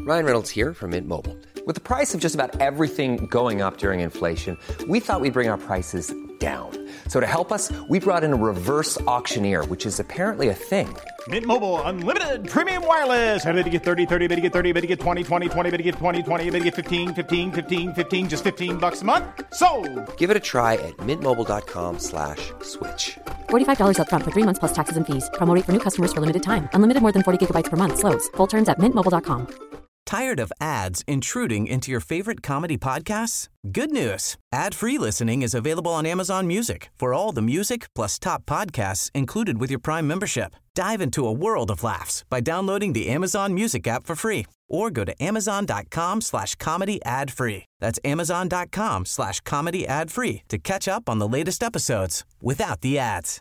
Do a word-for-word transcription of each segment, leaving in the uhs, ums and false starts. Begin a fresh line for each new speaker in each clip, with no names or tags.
Ryan Reynolds here from Mint Mobile. With the price of just about everything going up during inflation, we thought we'd bring our prices down. So to help us, we brought in a reverse auctioneer, which is apparently a thing.
Mint Mobile Unlimited Premium Wireless. How to get thirty, thirty, how to get thirty, how to get twenty, twenty, twenty, how to get twenty, twenty, how to get fifteen, fifteen, fifteen, fifteen, just fifteen bucks a month? Sold!
Give it a try at mintmobile.com slash switch.
forty-five dollars up front for three months plus taxes and fees. Promo rate for new customers for limited time. Unlimited more than forty gigabytes per month. Slows full terms at mint mobile dot com.
Tired of ads intruding into your favorite comedy podcasts? Good news. Ad-free listening is available on Amazon Music for all the music plus top podcasts included with your Prime membership. Dive into a world of laughs by downloading the Amazon Music app for free or go to amazon.com slash comedy ad free. That's amazon.com slash comedy ad free to catch up on the latest episodes without the ads.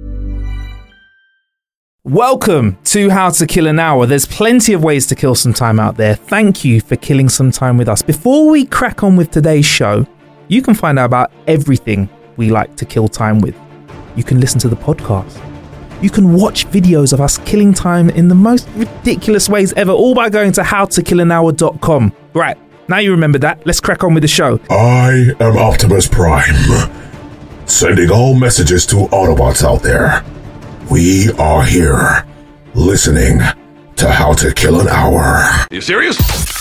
Welcome to How to Kill an Hour. There's plenty of ways to kill some time out there. Thank you for killing some time with us. Before we crack on with today's show, you can find out about everything we like to kill time with. You can listen to the podcast. You can watch videos of us killing time in the most ridiculous ways ever, all by going to how to kill an hour dot com. Right, now you remember that. Let's crack on with the show.
I am Optimus Prime, sending all messages to Autobots out there. We are here, listening to How to Kill an Hour.
Are you serious?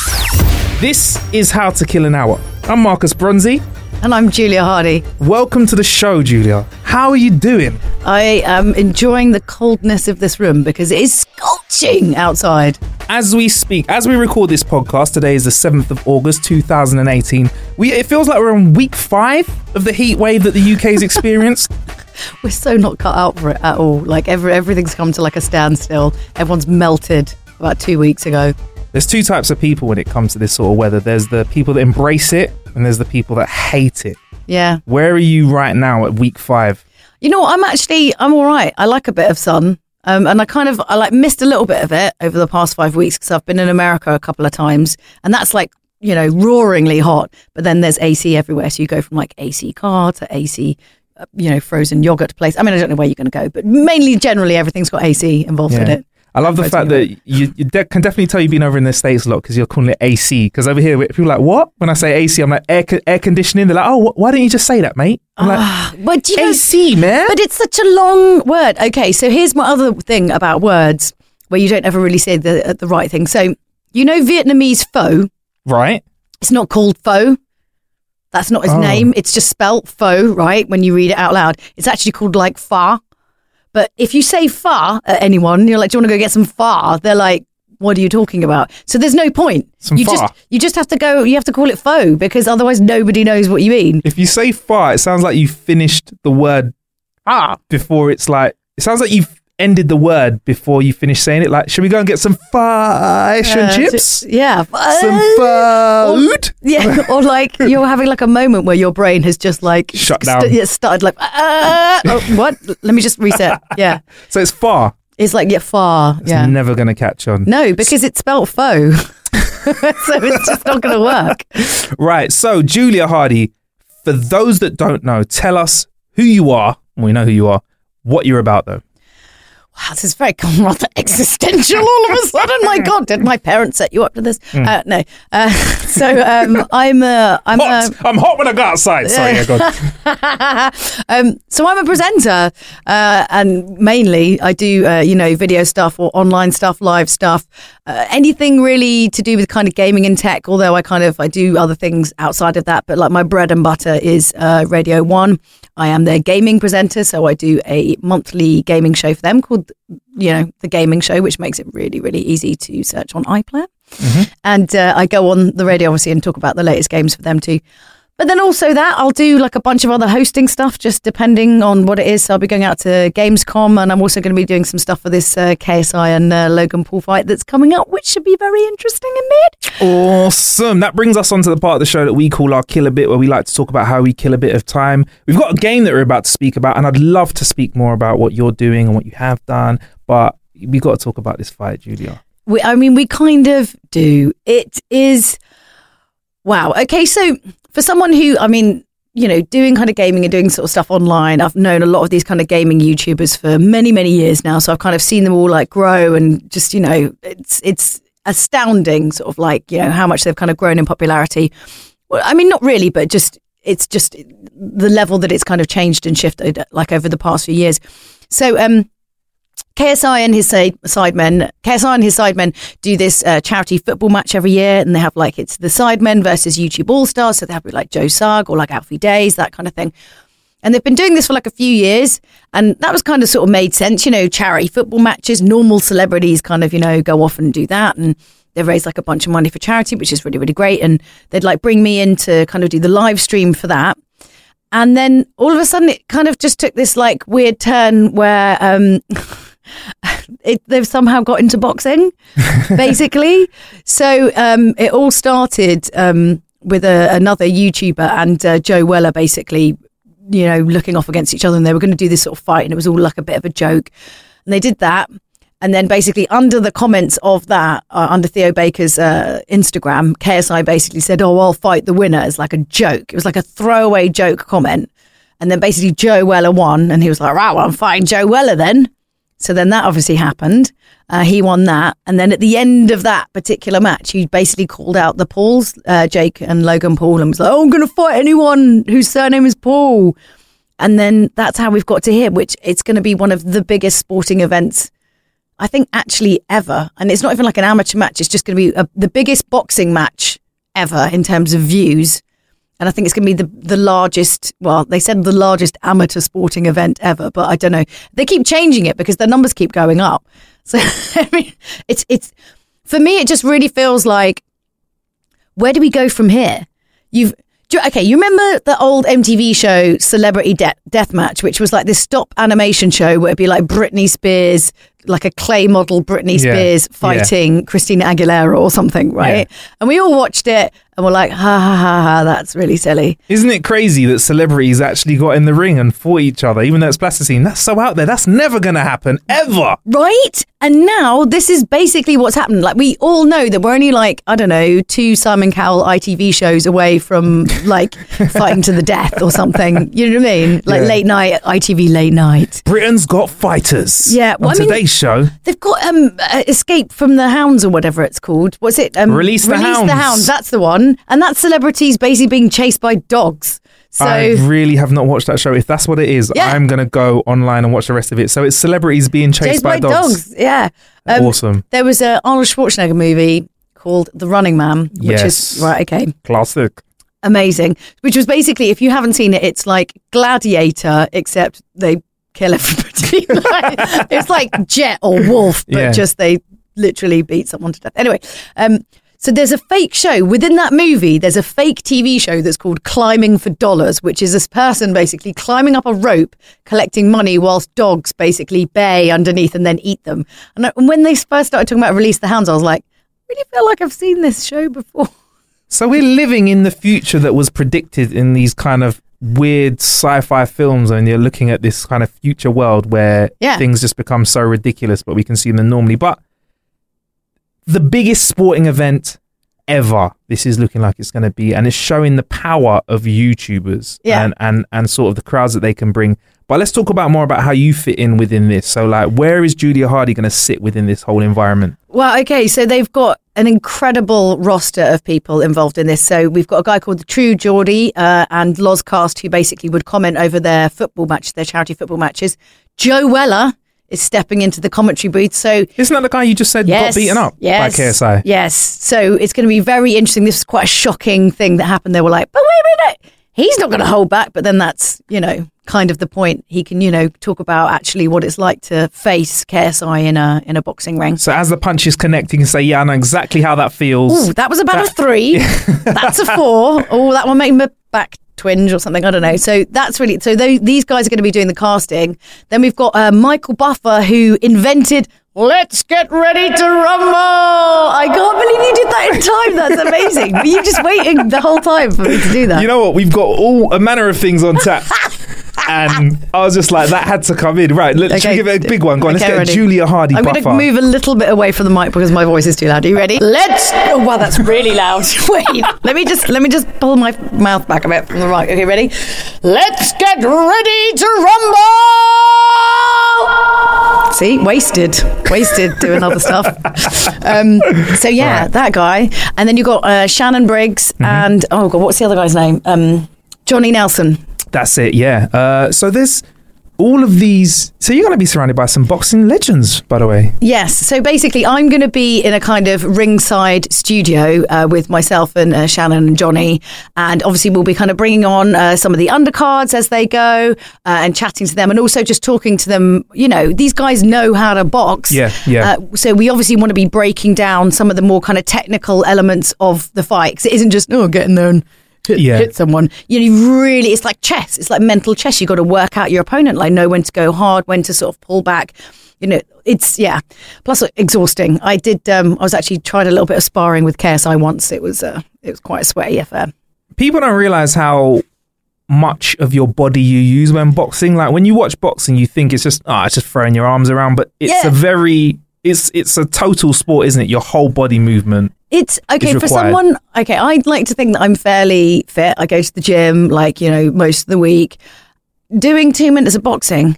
This is How to Kill an Hour. I'm Marcus Bronzy.
And I'm Julia Hardy.
Welcome to the show, Julia. How are you doing?
I am enjoying the coldness of this room because it is scorching outside.
As we speak, as we record this podcast, today is the seventh of August, two thousand eighteen. We, it feels like we're on week five of the heat wave that the U K's experienced.
We're so not cut out for it at all. Like every, everything's come to like a standstill. Everyone's melted about two weeks ago.
There's two types of people when it comes to this sort of weather. There's the people that embrace it and there's the people that hate it.
Yeah.
Where are you right now at week five?
You know what? I'm actually, I'm all right. I like a bit of sun. Um, and I kind of, I like missed a little bit of it over the past five weeks because I've been in America a couple of times. And that's like, you know, roaringly hot. But then there's A C everywhere. So you go from like A C car to A C you know, frozen yogurt place. I mean, I don't know where you're going to go, but mainly, generally, everything's got A C involved
yeah.
in it.
I love the fact that you, you de- can definitely tell you've been over in the States a lot because you're calling it A C. Because over here, people are like, what? When I say A C, I'm like, air, co- air conditioning. They're like, oh, wh- why don't you just say that, mate? I'm
uh,
like,
but you
A C,
know,
man.
But it's such a long word. Okay, so here's my other thing about words where you don't ever really say the the right thing. So, you know Vietnamese pho?
Right.
It's not called pho. That's not his
oh.
name. It's just spelt pho, right? When you read it out loud. It's actually called like pho. But if you say pho at anyone, you're like, do you want to go get some pho? They're like, what are you talking about? So there's no point.
Some
you
pho.
just you just have to go, you have to call it pho because otherwise nobody knows what you mean.
If you say pho, it sounds like you finished the word ah before it's like, it sounds like you've ended the word before you finish saying it. Like, should we go and get some fish and uh, chips?
T- yeah.
Some food?
Or, yeah. Or like you're having like a moment where your brain has just like
shut down.
St- yeah, started like, uh, oh, what? Let me just reset. Yeah.
So it's far.
It's like, yeah, far.
It's
yeah.
never going to catch on.
No, because it's spelled pho. So it's just not going to work.
Right. So, Julia Hardy, for those that don't know, tell us who you are. We know who you are. What you're about, though.
Wow, this is very rather existential all of a sudden. My God, did my parents set you up to this? Mm. Uh, no. Uh, so um, I'm a... I'm,
hot. A, I'm hot when I go outside. Sorry, yeah, God.
um, so I'm a presenter uh, and mainly I do, uh, you know, video stuff or online stuff, live stuff, uh, anything really to do with kind of gaming and tech, although I kind of, I do other things outside of that. But like my bread and butter is uh, Radio One. I am their gaming presenter, so I do a monthly gaming show for them called, you know, The Gaming Show, which makes it really, really easy to search on iPlayer. Mm-hmm. And uh, I go on the radio, obviously, and talk about the latest games for them too. But then also that, I'll do like a bunch of other hosting stuff, just depending on what it is. So I'll be going out to Gamescom, and I'm also going to be doing some stuff for this uh, K S I and uh, Logan Paul fight that's coming up, which should be very interesting indeed.
Awesome. That brings us on to the part of the show that we call our Kill a Bit, where we like to talk about how we kill a bit of time. We've got a game that we're about to speak about, and I'd love to speak more about what you're doing and what you have done, but we've got to talk about this fight, Julia.
We, I mean, we kind of do. It is... Wow. Okay, so... For someone who, I mean, you know, doing kind of gaming and doing sort of stuff online, I've known a lot of these kind of gaming YouTubers for many, many years now. So I've kind of seen them all like grow and just, you know, it's, it's, astounding, sort of like, you know, how much they've kind of grown in popularity. Well, I mean, not really, but just it's just the level that it's kind of changed and shifted like over the past few years. So um, K S I and his side, sidemen, K S I and his sidemen do this uh, charity football match every year, and they have like it's the sidemen versus YouTube All Stars. So they have like Joe Sugg or like Alfie Days, that kind of thing. And they've been doing this for like a few years, and that was kind of sort of made sense, you know, charity football matches, normal celebrities kind of, you know, go off and do that. And they raise like a bunch of money for charity, which is really, really great. And they'd like bring me in to kind of do the live stream for that. And then all of a sudden it kind of just took this like weird turn where um, it, they've somehow got into boxing, basically. So um, it all started um, with a, another YouTuber and uh, Joe Weller basically, you know, looking off against each other, and they were going to do this sort of fight, and it was all like a bit of a joke. And they did that. And then basically under the comments of that, uh, under Theo Baker's uh, Instagram, K S I basically said, oh, I'll fight the winner as like a joke. It was like a throwaway joke comment. And then basically Joe Weller won, and he was like, right, well, I'm fighting Joe Weller then. So then that obviously happened. Uh, he won that. And then at the end of that particular match, he basically called out the Pauls, uh, Jake and Logan Paul, and was like, oh, I'm going to fight anyone whose surname is Paul. And then that's how we've got to here, which it's going to be one of the biggest sporting events, I think, actually ever. And it's not even like an amateur match. It's just going to be a, the biggest boxing match ever in terms of views. And I think it's going to be the, the largest, well, they said the largest amateur sporting event ever, but I don't know. They keep changing it because the numbers keep going up. So, I mean, it's, it's, for me, it just really feels like, where do we go from here? You've, do, okay, you remember the old M T V show Celebrity De- Deathmatch, which was like this stop animation show where it'd be like Britney Spears, like a clay model Britney Spears yeah, fighting yeah. Christina Aguilera or something, right? Yeah. And we all watched it and we're like, ha ha ha ha, that's really silly.
Isn't it crazy that celebrities actually got in the ring and fought each other, even though it's plasticine? That's so out there. That's never going to happen, ever.
Right? And now this is basically what's happened. Like, we all know that we're only like, I don't know, two Simon Cowell I T V shows away from like fighting to the death or something. You know what I mean? Like yeah. late night, I T V late night.
Britain's Got Fighters.
Yeah. Well,
on
I mean,
today's show.
They've got um, uh, Escape from the Hounds or whatever it's called. What's it? Um,
Release the
Release
Hounds.
the Hounds. That's the one. And that's celebrities basically being chased by dogs. So
I really have not watched that show. If that's what it is, yeah. I'm going to go online and watch the rest of it. So it's celebrities being chased, chased by, by dogs.
dogs. Yeah. Um,
awesome.
There was a Arnold Schwarzenegger movie called The Running Man, which
yes.
is, right, okay.
Classic.
Amazing. Which was basically, if you haven't seen it, it's like Gladiator, except they kill everybody. like, it's like Jet or Wolf, but yeah. just they literally beat someone to death. Anyway, um, so there's a fake show within that movie. There's a fake T V show that's called Climbing for Dollars, which is this person basically climbing up a rope, collecting money whilst dogs basically bay underneath and then eat them. And when they first started talking about Release the Hounds, I was like, I really feel like I've seen this show before.
So we're living in the future that was predicted in these kind of weird sci-fi films, and you're looking at this kind of future world where yeah. things just become so ridiculous, but we can see them normally. But the biggest sporting event ever, this is looking like it's going to be, and it's showing the power of YouTubers
yeah.
and, and, and sort of the crowds that they can bring. But let's talk about more about how you fit in within this. So like, where is Julia Hardy going to sit within this whole environment?
Well, okay, so they've got an incredible roster of people involved in this. So we've got a guy called the True Geordie uh, and Lozcast, who basically would comment over their football matches, their charity football matches. Joe Weller is stepping into the commentary booth. So
isn't that the guy you just said
yes,
got beaten up
yes,
by K S I?
Yes. So it's going to be very interesting. This is quite a shocking thing that happened. They were like, but wait a minute, he's not going to hold back. But then that's, you know, kind of the point. He can, you know, talk about actually what it's like to face K S I in a in a boxing ring.
So as the punch is connecting, you say, yeah, I know exactly how that feels.
Ooh, that was about
that-
a three. That's a four. Oh, that one made my back twinge or something. I don't know. So that's really, so they, these guys are going to be doing the casting. Then we've got uh, Michael Buffer, who invented Let's Get Ready to Rumble. I can't believe you did that in time. That's amazing. Were you just waiting the whole time for me to do that?
You know what? We've got all a manner of things on tap. And I was just like, that had to come in. Right, let's
okay.
give it a big one. Go on,
okay,
let's get
ready.
a Julia Hardy
I'm
Buffer.
going to move a little bit away from the mic because my voice is too loud. Are you ready? Let's... Oh, wow, that's really loud. Wait, let me just let me just pull my mouth back a bit from the mic. Okay, ready? Let's get ready to rumble! See, wasted, wasted doing other stuff. Um, so yeah, right. that guy, and then you got uh, Shannon Briggs, mm-hmm. and oh god, what's the other guy's name? Um, Johnny Nelson.
That's it. Yeah. Uh, so there's all of these. So you're going to be surrounded by some boxing legends, by the way.
Yes. So basically, I'm going to be in a kind of ringside studio uh, with myself and uh, Shannon and Johnny, and obviously we'll be kind of bringing on uh, some of the undercards as they go uh, and chatting to them, and also just talking to them. You know, these guys know how to box.
Yeah, yeah.
Uh, so we obviously want to be breaking down some of the more kind of technical elements of the fight, 'cause it isn't just oh, get in there and Hit, yeah. hit someone. You know, you really, it's like chess. It's like mental chess. You've got to work out your opponent, like know when to go hard, when to sort of pull back. You know, it's, yeah. Plus exhausting. I did, um, I was actually tried a little bit of sparring with K S I once. It was, uh, it was quite a sweaty affair.
People don't realise how much of your body you use when boxing. Like when you watch boxing, you think it's just, oh, it's just throwing your arms around. But it's yeah. a very, it's, it's a total sport, isn't it? Your whole body movement.
It's okay for someone. Okay, I'd like to think that I'm fairly fit. I go to the gym, like, you know, most of the week. Doing two minutes of boxing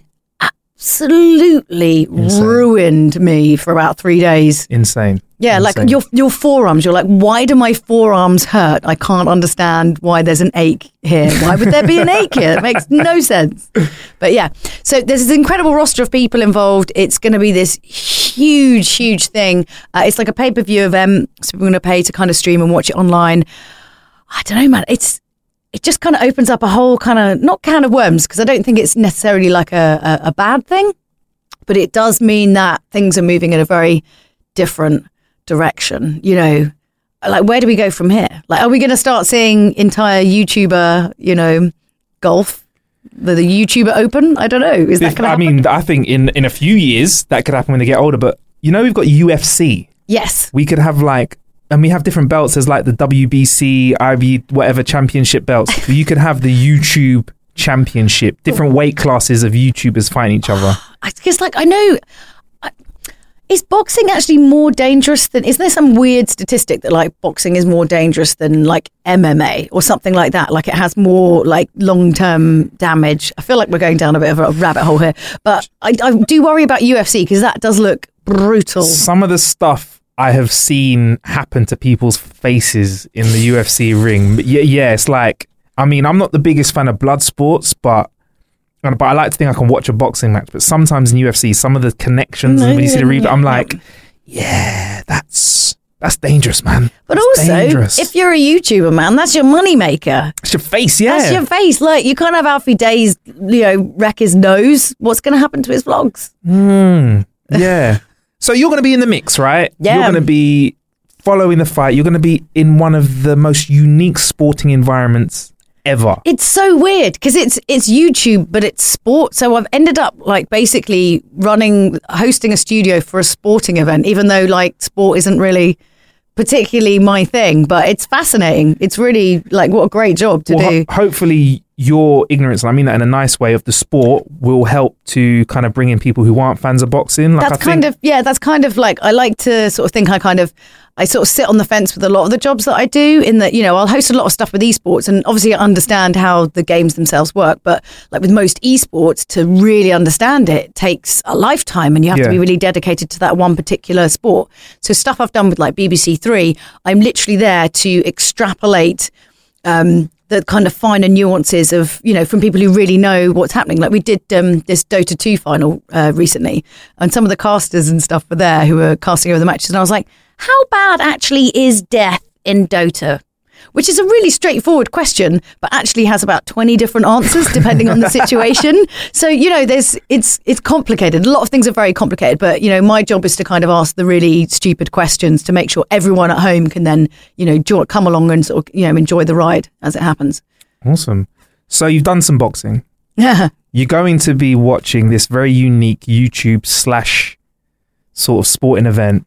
absolutely Insane. ruined me for about three days.
Insane.
Yeah,
Insane.
like your your forearms. You're like, why do my forearms hurt? I can't understand why there's an ache here. Why would there be an ache here? It makes no sense. But yeah, so there's this incredible roster of people involved. It's going to be this huge, huge thing. Uh, it's like a pay-per-view event, so we're going to pay to kind of stream and watch it online. I don't know, man. It's it just kind of opens up a whole kind of, not can of worms, because I don't think it's necessarily like a, a, a bad thing, but it does mean that things are moving in a very different direction. You know, like where do we go from here? Like, are we going to start seeing entire YouTuber, you know, golf? The, the YouTuber Open? I don't know. Is that going to happen?
I mean, I think in, in a few years that could happen when they get older. But you know, we've got U F C.
Yes.
We could have like, and we have different belts. There's like the W B C, I B, whatever championship belts. You could have the YouTube championship, different weight classes of YouTubers fighting each other.
I guess, like, I know. I, is boxing actually more dangerous than, isn't there some weird statistic that like boxing is more dangerous than like M M A or something like that? Like it has more like long-term damage. I feel like we're going down a bit of a rabbit hole here, but I, I do worry about U F C because that does look brutal.
Some of the stuff I have seen happen to people's faces in the U F C ring. Yeah, yeah, it's like, I mean, I'm not the biggest fan of blood sports, but but I like to think I can watch a boxing match. But sometimes in U F C, some of the connections, no, and when you see the replay, I'm like, yeah, that's that's dangerous, man.
But
that's
also,
dangerous.
If you're a YouTuber, man, that's your money maker.
It's your face, yeah.
That's your face. Like, you can't have Alfie Days, you know, wreck his nose. What's going to happen to his vlogs?
Mm, yeah. So you're going to be in the mix, right?
Yeah.
You're going to be following the fight. You're going to be in one of the most unique sporting environments ever.
It's so weird because it's it's YouTube, but it's sport. So I've ended up like basically running, hosting a studio for a sporting event, even though like sport isn't really particularly my thing, but it's fascinating. It's really like, what a great job to
well,
do.
Ho- hopefully your ignorance, and I mean that in a nice way, of the sport will help to kind of bring in people who aren't fans of boxing. Like,
that's
I
kind
think-
of, yeah, that's kind of like, I like to sort of think I kind of, I sort of sit on the fence with a lot of the jobs that I do, in that, you know, I'll host a lot of stuff with esports, and obviously I understand how the games themselves work, but like with most esports, to really understand it takes a lifetime, and you have
Yeah.
to be really dedicated to that one particular sport. So stuff I've done with like B B C Three, I'm literally there to extrapolate um, the kind of finer nuances of, you know, from people who really know what's happening. Like we did um, this Dota two final uh, recently, and some of the casters and stuff were there who were casting over the matches, and I was like, how bad actually is death in Dota? Which is a really straightforward question, but actually has about twenty different answers depending on the situation. So, you know, there's it's it's complicated. A lot of things are very complicated, but, you know, my job is to kind of ask the really stupid questions to make sure everyone at home can then, you know, jo- come along and sort of, you know, enjoy the ride as it happens.
Awesome. So you've done some boxing.
Yeah.
You're going to be watching this very unique YouTube slash sort of sporting event.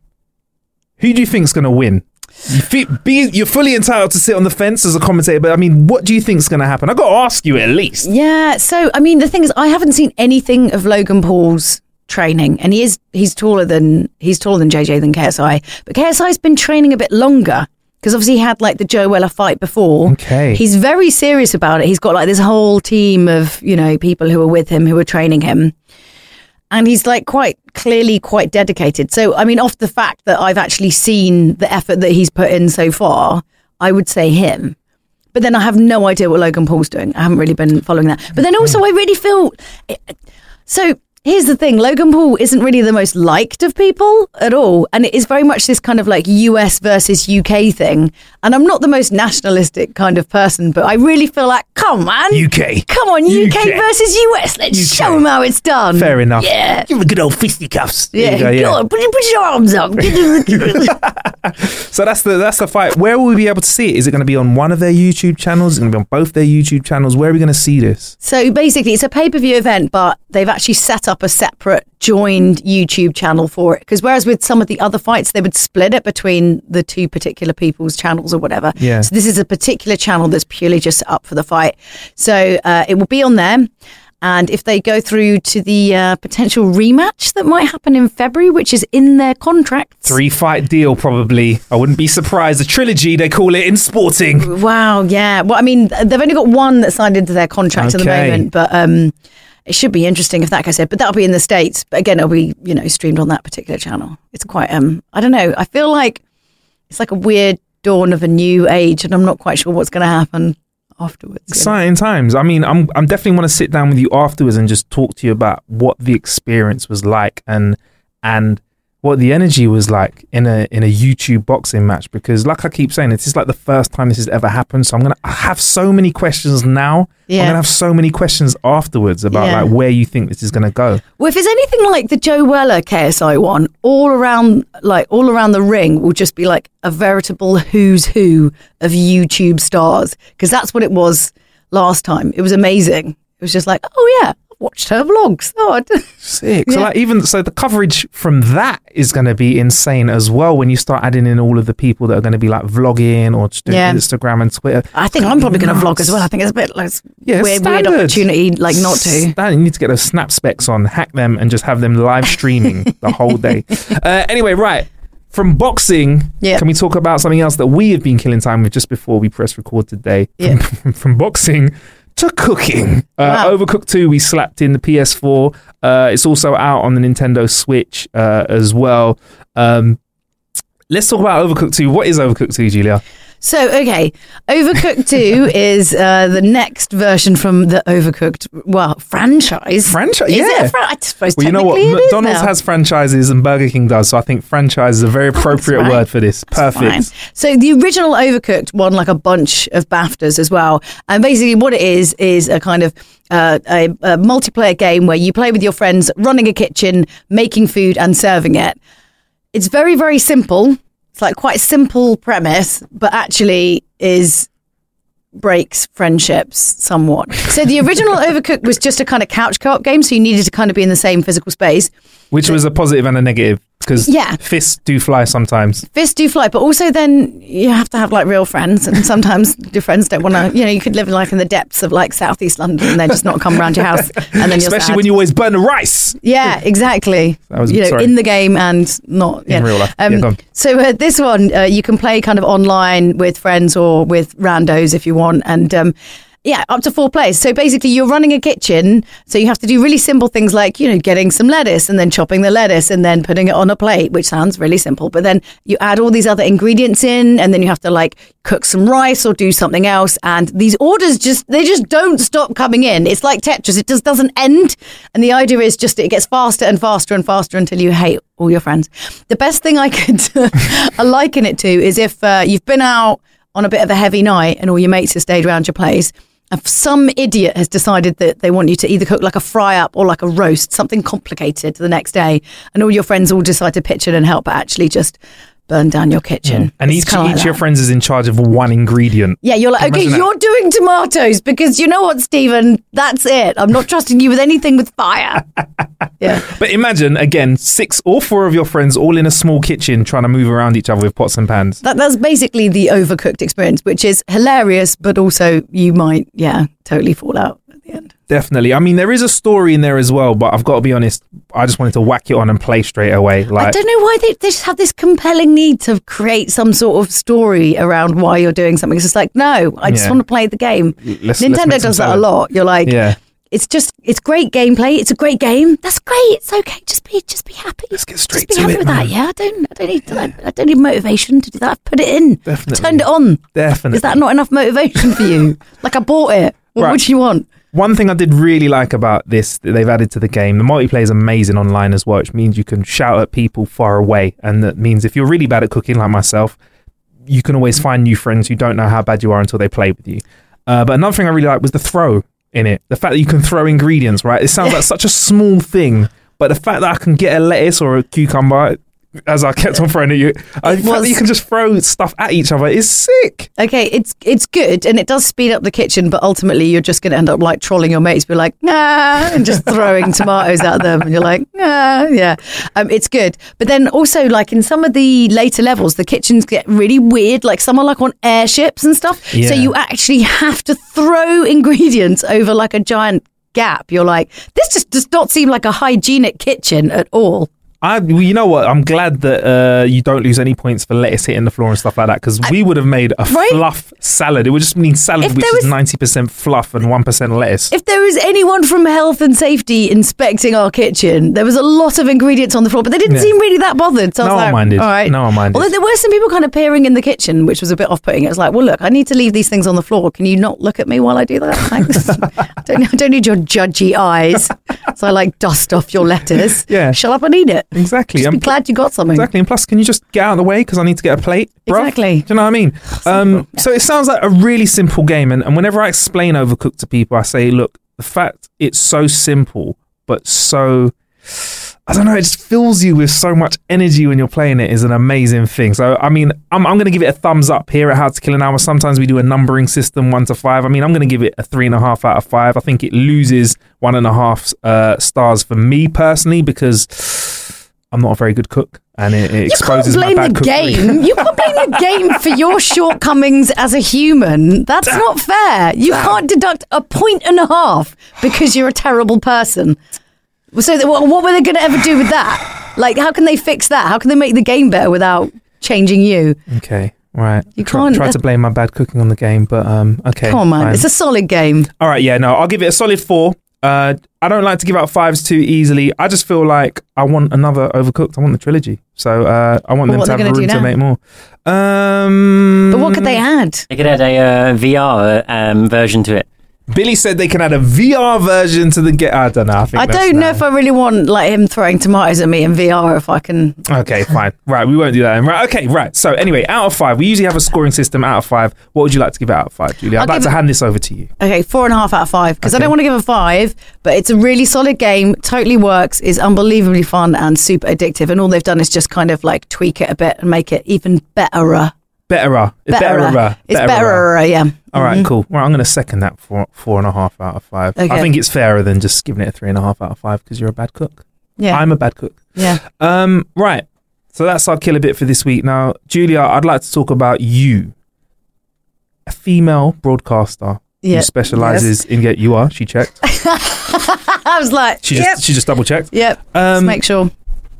Who do you think's going to win? You feel, be, you're fully entitled to sit on the fence as a commentator, but I mean, what do you think's going to happen? I've got to ask you at least.
Yeah, so I mean, the thing is, I haven't seen anything of Logan Paul's training, and he is he's taller than he's taller than J J than K S I, but K S I's been training a bit longer because obviously he had like the Joe Weller fight before.
Okay,
he's very serious about it. He's got like this whole team of, you know, people who are with him who are training him. And he's like quite clearly quite dedicated. So, I mean, off the fact that I've actually seen the effort that he's put in so far, I would say him. But then I have no idea what Logan Paul's doing. I haven't really been following that. But then also I really feel... So... Here's the thing, Logan Paul isn't really the most liked of people at all. And it is very much this kind of like U S versus U K thing. And I'm not the most nationalistic kind of person, but I really feel like, come on, man.
U K.
Come on, U K,
U K
versus U S. Let's
U K.
show them how it's done.
Fair enough.
Yeah.
Give him a good old fisticuffs.
Yeah,
There you
go
go,
on, put, put your arms up.
So that's the that's the fight. Where will we be able to see it? Is it going to be on one of their YouTube channels? Is it going to be on both their YouTube channels? Where are we going to see this?
So basically, it's a pay-per-view event, but they've actually set up a separate joined YouTube channel for it. Because whereas with some of the other fights, they would split it between the two particular people's channels or whatever.
Yeah.
So this is a particular channel that's purely just set up for the fight. So uh, it will be on there. And if they go through to the uh, potential rematch that might happen in February, which is in their contract.
Three fight deal, probably. I wouldn't be surprised. A trilogy, they call it in sporting.
Wow, yeah. Well, I mean, they've only got one that signed into their contract
Okay.
at the moment, but um, it should be interesting if that goes ahead. But that'll be in the States. But again, it'll be, you know, streamed on that particular channel. It's quite, um, I don't know. I feel like it's like a weird dawn of a new age, and I'm not quite sure what's going to happen afterwards. you know.
Exciting times. I mean, I'm I'm definitely want to sit down with you afterwards and just talk to you about what the experience was like and and what the energy was like in a in a YouTube boxing match, because like I keep saying, it's just like the first time this has ever happened. So I'm gonna I have so many questions now.
Yeah.
I'm gonna have so many questions afterwards about
Yeah.
like where you think this is gonna go.
Well, if it's anything like the Joe Weller K S I one, all around, like all around the ring will just be like a veritable who's who of YouTube stars, because that's what it was last time. It was amazing. It was just like, oh yeah, I've watched her vlogs. Oh, I d-
Sick. So
Yeah.
like even so the coverage from that is going to be insane as well when you start adding in all of the people that are going to be like vlogging or just doing
Yeah.
Instagram and Twitter.
I think I'm probably going to vlog as well. I think it's a bit like
Yeah,
weird, weird
standard.
opportunity, like not to.
Stan- you need to get those snap specs on, hack them, and just have them live streaming the whole day. Uh, anyway, right. From boxing,
Yeah.
can we talk about something else that we have been killing time with just before we press record today?
Yeah.
From, from boxing to cooking. Uh,
Wow.
Overcooked two, we slapped in the P S four. Uh, it's also out on the Nintendo Switch uh, as well. Um, let's talk about Overcooked two. What is Overcooked two, Julia?
So, okay, Overcooked two is uh, the next version from the Overcooked, well, franchise.
Franchise?
Is
Yeah.
it a fran- I suppose
Well, you know what?
technically it is
McDonald's
now.
has franchises and Burger King does, so I think franchise is a very appropriate
right.
word for this.
That's
Perfect.
fine. So the original Overcooked won like a bunch of BAFTAs as well. And basically what it is, is a kind of uh, a, a multiplayer game where you play with your friends, running a kitchen, making food and serving it. It's very, very simple. It's like quite a simple premise, but actually is breaks friendships somewhat. So the original Overcooked was just a kind of couch co-op game, so you needed to kind of be in the same physical space.
Which was a positive and a negative, because
Yeah.
fists do fly sometimes.
Fists do fly, but also then you have to have like real friends, and sometimes your friends don't want to, you know, you could live like in the depths of like southeast London and they're just not come around your house, and then you're
Especially
sad.
when you always burn the rice.
Yeah, exactly.
That was-
you know,
sorry.
in the game and not
In
yeah.
real life. Yeah, go on.
So uh, this one, uh, you can play kind of online with friends or with randos if you want, and um, yeah, up to four players. So basically, you're running a kitchen, so you have to do really simple things like, you know, getting some lettuce and then chopping the lettuce and then putting it on a plate, which sounds really simple. But then you add all these other ingredients in, and then you have to like cook some rice or do something else. And these orders just they just don't stop coming in. It's like Tetris; it just doesn't end. And the idea is just it gets faster and faster and faster until you hate all your friends. The best thing I could I liken it to is if uh, you've been out on a bit of a heavy night and all your mates have stayed around your place, and some idiot has decided that they want you to either cook like a fry up or like a roast, something complicated the next day, and all your friends all decide to pitch in and help, but actually just burn down your kitchen.
And
It's
each,
kinda like
each of your
that.
friends is in charge of one ingredient.
Yeah, you're like,
Can you
okay,
imagine
you're doing tomatoes because you know what, Stephen? That's it. I'm not trusting you with anything with fire. Yeah.
But imagine, again, six or four of your friends all in a small kitchen trying to move around each other with pots and pans.
That, that's basically the Overcooked experience, which is hilarious, but also you might, yeah, totally fall out at the end.
Definitely. I mean, there is a story in there as well, but I've got to be honest, I just wanted to whack it on and play straight away. Like,
I don't know why they, they just have this compelling need to create some sort of story around why you're doing something. It's just like, no, I just
Yeah.
want to play the game.
let's- let's
Nintendo
make some
does that a
salad.
lot. You're like,
Yeah.
it's just it's great gameplay. It's a great game. That's great. It's okay. Just be just be happy.
Let's get straight
just be
to
happy
it,
with
man.
that. Yeah, I don't I don't need I, I don't need motivation to do that. I've put it in.
Definitely.
I turned it on.
Definitely.
Is that not enough motivation for you? Like, I bought it. What
Right.
would you want?
One thing I did really like about this that they've added to the game, the multiplayer is amazing online as well, which means you can shout at people far away. And that means if you're really bad at cooking like myself, you can always find new friends who don't know how bad you are until they play with you. Uh, but another thing I really liked was the throw in it. The fact that you can throw ingredients, right? It sounds like such a small thing, but the fact that I can get a lettuce or a cucumber, as I kept on throwing at you, uh, the fact
was-
that you can just throw stuff at each other is sick.
Okay, it's it's good and it does speed up the kitchen, but ultimately you're just going to end up like trolling your mates, be like, nah, and just throwing tomatoes at them, and you're like, nah, yeah. Um, it's good, but then also like in some of the later levels, the kitchens get really weird. Like some are like on airships and stuff, so
Yeah.
you actually have to throw ingredients over like a giant gap. You're like, this just does not seem like a hygienic kitchen at all.
I, well, you know what? I'm glad that uh, you don't lose any points for lettuce hitting the floor and stuff like that, because we would have made a
Right?
fluff salad. It would just mean salad,
If
which
there
is
was-
ninety percent fluff and one percent lettuce.
If there was anyone from health and safety inspecting our kitchen, there was a lot of ingredients on the floor, but they didn't
Yeah.
seem really that bothered. So I
No
was
one
like,
minded.
all right.
No one minded.
Although there were some people kind of peering in the kitchen, which was a bit off-putting. It was like, well, look, I need to leave these things on the floor. Can you not look at me while I do that? Thanks. I don't, I don't need your judgy eyes. So I like dust off your lettuce.
Yeah.
Shut up and eat it.
Exactly.
Just
Um,
be glad you got something.
Exactly. And plus, can you just get out of the way because I need to get a plate? Bruv?
Exactly.
Do you know what I mean? Um, so it sounds like a really simple game. And, and whenever I explain Overcooked to people, I say, look, the fact it's so simple, but so, I don't know, it just fills you with so much energy when you're playing it is an amazing thing. So, I mean, I'm, I'm going to give it a thumbs up here at How to Kill an Hour. Sometimes we do a numbering system, one to five. I mean, I'm going to give it a three and a half out of five. I think it loses one and a half uh, stars for me personally because I'm not a very good cook, and it, it
You
exposes
can't blame
my bad
the
cookery.
game. You can't blame the game for your shortcomings as a human. That's not fair. You can't deduct a point and a half because you're a terrible person. So, th- what what were they going to ever do with that? Like, how can they fix that? How can they make the game better without changing you?
Okay, right.
You
Try,
can't-
try to blame my bad cooking on the game, but um, okay.
Come on, man.
fine.
It's a solid game.
All right, yeah, no, I'll give it a solid four. Uh, I don't like to give out fives too easily. I just feel like I want another Overcooked. I want the trilogy, so uh, I want
Well, what
them
are
to
they
have
gonna
room
do
to
now?
make more. Um,
But what could they add?
They could add a uh, V R um, version to it.
Billy said they can add a V R version to the get. I don't know. I, think
I
that's
don't know
now.
if I really want like him throwing tomatoes at me in V R. If I can,
Okay, fine. Right, we won't do that. Then. Right, okay, right. So anyway, out of five, we usually have a scoring system. Out of five, what would you like to give it out of five, Julia? I'd
I'll
like
give
to
it-
hand this over to you.
okay, four and a half out of five because I
Okay.
don't want to give a five, but it's a really solid game. Totally works. Is unbelievably fun and super addictive. And all they've done is just kind of like tweak it a bit and make it even betterer.
Betterer.
Betterer. It's
Betterer.
betterer. Yeah.
All right, cool. Well, I'm going to second that for four and a half out of five. I
Okay.
think it's fairer than just giving it a three and a half out of five because you're a bad cook.
Yeah.
I'm a bad cook.
yeah.
Um, right. So that's our killer bit for this week. Now, Julia, I'd like to talk about you, a female broadcaster
Yeah.
who specializes in get. You are. She checked.
I was like,
She just
yep,
she just double checked.
yep. Let's
Um,
make sure.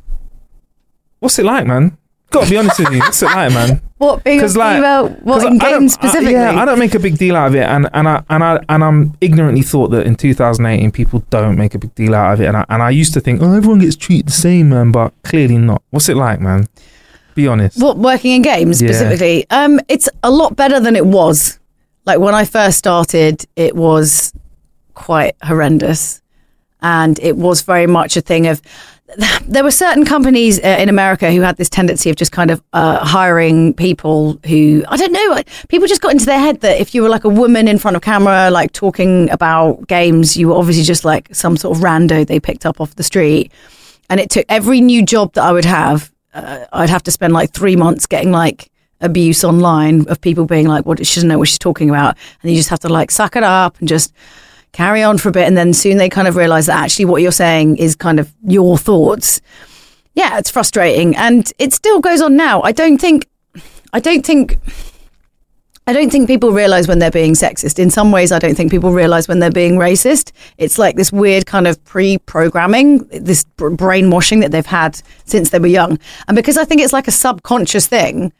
What's it like, man? Got to be honest with you. What's it like, man?
What being a
'cause, like-
female? What
'Cause
in
I don't-
games
I-
specifically?
yeah, I don't make a big deal out of it, and and I and I and I'm ignorantly thought that in two thousand eighteen people don't make a big deal out of it, and I and I used to think, oh, everyone gets treated the same, man, but clearly not. What's it like, man? Be honest.
What, working in games
Yeah.
specifically? Um, it's a lot better than it was. Like when I first started, it was quite horrendous, and it was very much a thing of. There were certain companies uh, in America who had this tendency of just kind of uh, hiring people who, I don't know, people just got into their head that if you were like a woman in front of camera, like talking about games, you were obviously just like some sort of rando they picked up off the street. And it took every new job that I would have, uh, I'd have to spend like three months getting like abuse online of people being like, "What? She doesn't know what she's talking about." And you just have to like suck it up and just carry on for a bit, and then soon they kind of realize that actually what you're saying is kind of your thoughts. Yeah, it's frustrating, and it still goes on now. I don't think, I don't think, I don't think people realize when they're being sexist. In some ways, I don't think people realize when they're being racist. It's like this weird kind of pre-programming, this br- brainwashing that they've had since they were young, and because I think it's like a subconscious thing.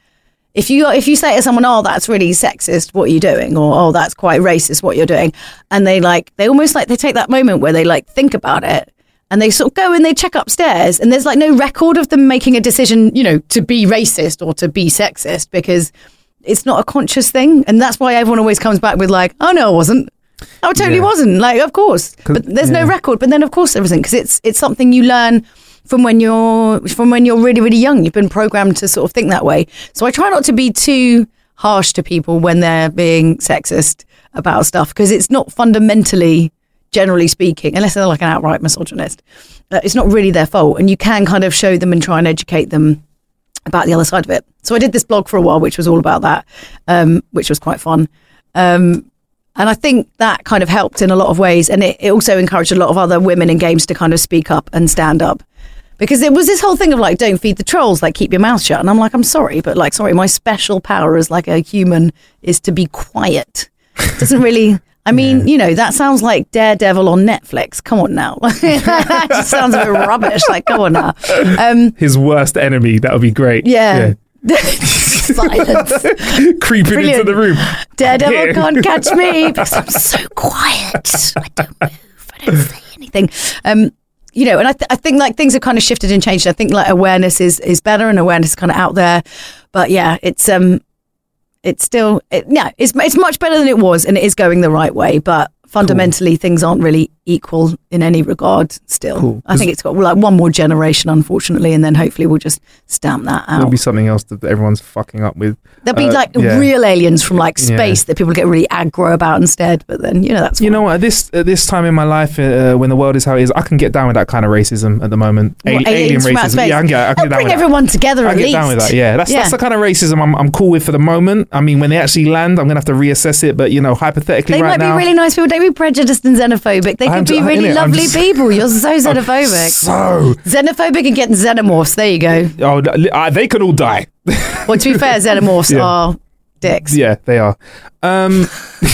if you if you say to someone, oh, that's really sexist, what are you doing? Or, oh, that's quite racist, what you're doing? And they like, they almost like, they take that moment where they like think about it and they sort of go and they check upstairs and there's like no record of them making a decision, you know, to be racist or to be sexist because it's not a conscious thing. And that's why everyone always comes back with like, oh, no, it wasn't. Oh, it totally
Yeah.
wasn't. Like, of course. But there's
yeah.
no record. But then, of course, there isn't because it's it's something you learn from when you're from when you're really, really young. You've been programmed to sort of think that way. So I try not to be too harsh to people when they're being sexist about stuff because it's not fundamentally, generally speaking, unless they're like an outright misogynist, uh, it's not really their fault. And you can kind of show them and try and educate them about the other side of it. So I did this blog for a while, which was all about that, um, which was quite fun. Um, and I think that kind of helped in a lot of ways. And it, it also encouraged a lot of other women in games to kind of speak up and stand up. Because it was this whole thing of like, don't feed the trolls, like keep your mouth shut. And I'm like, I'm sorry, but like, sorry, my special power as like a human is to be quiet. It doesn't really... I mean, yeah. you know, that sounds like Daredevil on Netflix. Come on now. That just sounds a bit rubbish. Like, come on now. Um,
His worst enemy. That would be great.
Yeah. yeah. Silence.
Creeping
Brilliant.
into the room.
Daredevil
Here.
can't catch me because I'm so quiet. I don't move. I don't say anything. Um, you know, and I, th- I think like things have kind of shifted and changed. I think like awareness is, is better and awareness is kind of out there. But yeah, it's... um. It's still, it, yeah, it's it's much better than it was and it is going the right way. But fundamentally, cool. things aren't really equal in any regard still.
Cool.
I think it's got like one more generation, unfortunately, and then hopefully we'll just stamp that out.
There'll be something else that everyone's fucking up with.
There'll be
uh,
like
yeah.
real aliens from like space
yeah.
that people get really aggro about instead. But then, you know, that's fine.
You know what? At this, at this time in my life, uh, when the world is how it is, I can get down with that kind of racism at the moment.
What,
A- alien
aliens from outer
racism.
space?
Yeah, I can get, I can
They'll
get down
bring
with
everyone
that.
together
I
at
get
least.
down with that. Yeah, that's
Yeah.
that's the kind of racism I'm I'm cool with for the moment. I mean, when they actually land, I'm gonna have to reassess it. But you know, hypothetically,
They
right
might
now,
be really nice people. Don't be prejudiced and xenophobic. They
I'm
could be
ju-
really
innit? I'm
lovely
just-
people. You're so xenophobic.
so
Xenophobic and getting xenomorphs. There you go.
oh, uh, they can all die.
Well, to be fair, xenomorphs
Yeah.
are dicks.
Yeah, they are. Um,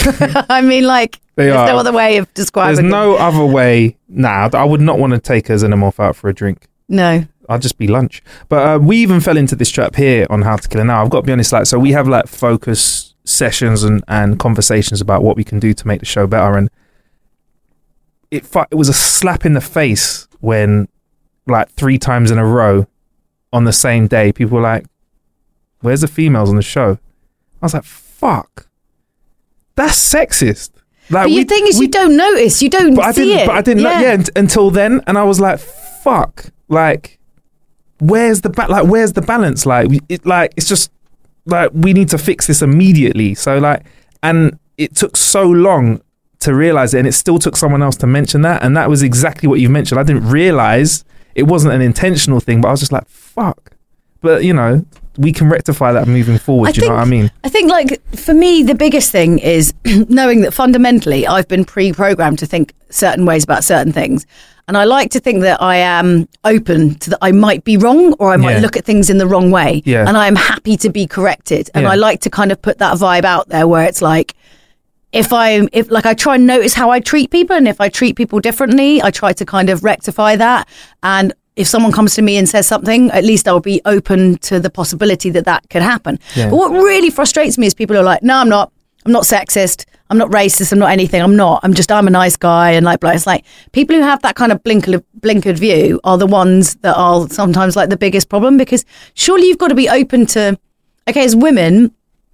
I mean, like,
They
there's
are.
no other way of describing
there's
them.
no other way. Nah, I would not want to take a xenomorph out for a drink.
No.
I'll just be lunch. But uh, we even fell into this trap here on How to Kill an Hour. I've got to be honest, like, so we have like focus sessions and, and conversations about what we can do to make the show better. And it fu- it was a slap in the face when like three times in a row on the same day, people were like, where's the females on the show? I was like, fuck, that's sexist. Like,
But
we-
the thing is,
we-
you don't notice. You don't
but I
see
didn't,
it.
But I didn't know, yeah, unt- until then. And I was like, fuck, like, where's the, ba- like, where's the balance? Like, we- it, like, it's just, like, we need to fix this immediately. So, like, and it took so long to realize it, and it still took someone else to mention that. And that was exactly what you mentioned. I didn't realize it wasn't an intentional thing, but I was just like, fuck. But, you know, we can rectify that moving forward.
I
Do you know what I mean?
I think, like, for me, the biggest thing is knowing that fundamentally I've been pre-programmed to think certain ways about certain things. And I like to think that I am open to that I might be wrong or I might
Yeah.
look at things in the wrong way.
Yeah.
And I am happy to be corrected. And
Yeah.
I like to kind of put that vibe out there where it's like, if I, if like I try and notice how I treat people, and if I treat people differently, I try to kind of rectify that. And if someone comes to me and says something, at least I'll be open to the possibility that that could happen.
Yeah.
But what really frustrates me is people who are like, no, I'm not. I'm not sexist. I'm not racist. I'm not anything. I'm not. I'm just, I'm a nice guy. And like, blah. It's like people who have that kind of blinkered, blinkered view are the ones that are sometimes like the biggest problem, because surely you've got to be open to, okay, as women,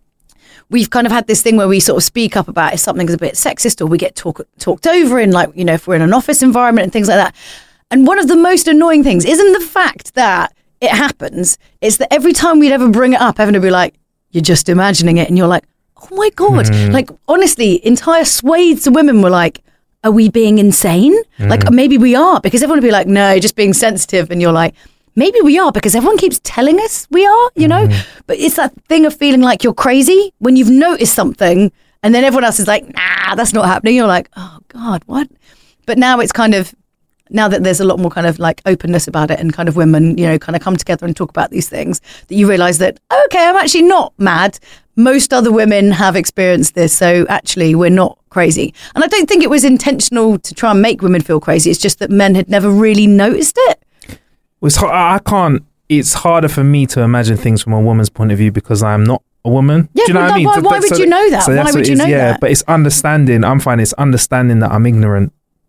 we've kind of had this thing where we sort of speak up about if something's a bit sexist or we get talk, talked over in, like, you know, if we're in an office environment and things like that. And one of the most annoying things isn't the fact that it happens. It's that every time we'd ever bring it up, everyone would be like, you're just imagining it. And you're like, oh my God.
Mm.
Like, honestly, entire swathes of women were like, are we being insane?
Mm.
Like, maybe we are, because everyone would be like, no, just being sensitive. And you're like, maybe we are, because everyone keeps telling us we are, you know?
Mm.
But it's that thing of feeling like you're crazy when you've noticed something and then everyone else is like, nah, that's not happening. You're like, oh God, what? But now it's kind of, now that there's a lot more kind of like openness about it and kind of women, you know, kind of come together and talk about these things, that you realize that, okay, I'm actually not mad. Most other women have experienced this. So actually we're not crazy. And I don't think it was intentional to try and make women feel crazy. It's just that men had never really noticed it.
It's hard. I I can't it's harder for me to imagine things from a woman's point of view because I'm not a woman.
Yeah,
Do you know
but
what
that,
I mean?
why,
So
why
that-
would
so
you know that?
so
Why
that's
would
what it
you
is,
know
yeah,
that?
but it's understanding. I'm finding it's understanding that I'm ignorant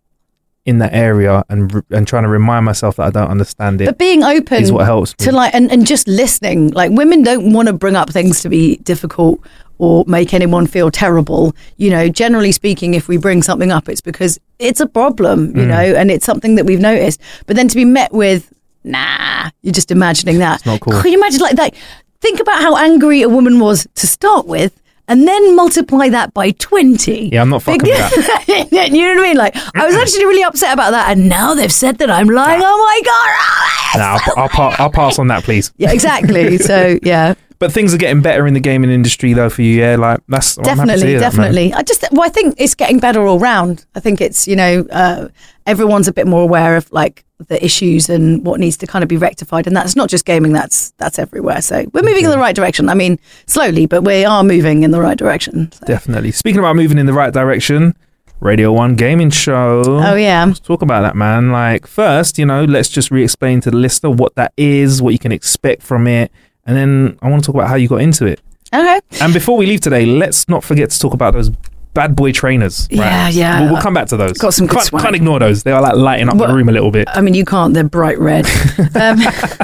in that area and re- and trying to remind myself that I don't understand it.
But being open
is what helps me.
to like and, and just listening. Like women don't want to bring up things to be difficult or make anyone feel terrible. You know, generally speaking, if we bring something up, it's because it's a problem, you
Mm.
know, and it's something that we've noticed. But then to be met with, nah, you're just imagining that.
It's not cool.
Can you imagine like that? Think about how angry a woman was to start with. And then multiply that by twenty.
Yeah, I'm not fucking with that.
You know what I mean? Like, I was actually really upset about that. And now they've said that I'm lying. Oh my God.
Nah, I'll, I'll, pa- I'll pass on that, please.
Yeah, exactly. So, yeah.
But things are getting better in the gaming industry, though, for you. Yeah, like that's well, I'm happy to
Definitely,
hear that, man.
definitely. I just, well, I think it's getting better all round. I think it's, you know, uh, everyone's a bit more aware of like the issues and what needs to kind of be rectified. And that's not just gaming, that's that's everywhere. So we're moving in the right direction. I mean, slowly, but we are moving in the right direction. So.
Definitely. Speaking about moving in the right direction, Radio One Gaming Show.
Oh, yeah.
Let's talk about that, man. Like, first, you know, let's just re-explain to the listener what that is, what you can expect from it. And then I want to talk about how you got into it.
Okay.
And before we leave today, let's not forget to talk about those bad boy trainers. Right?
Yeah, yeah.
We'll, we'll come back to those.
Got some good
can't,
swag.
can't ignore those. They are like lighting up
Well,
the room a little bit.
I mean, you can't. They're bright red. um,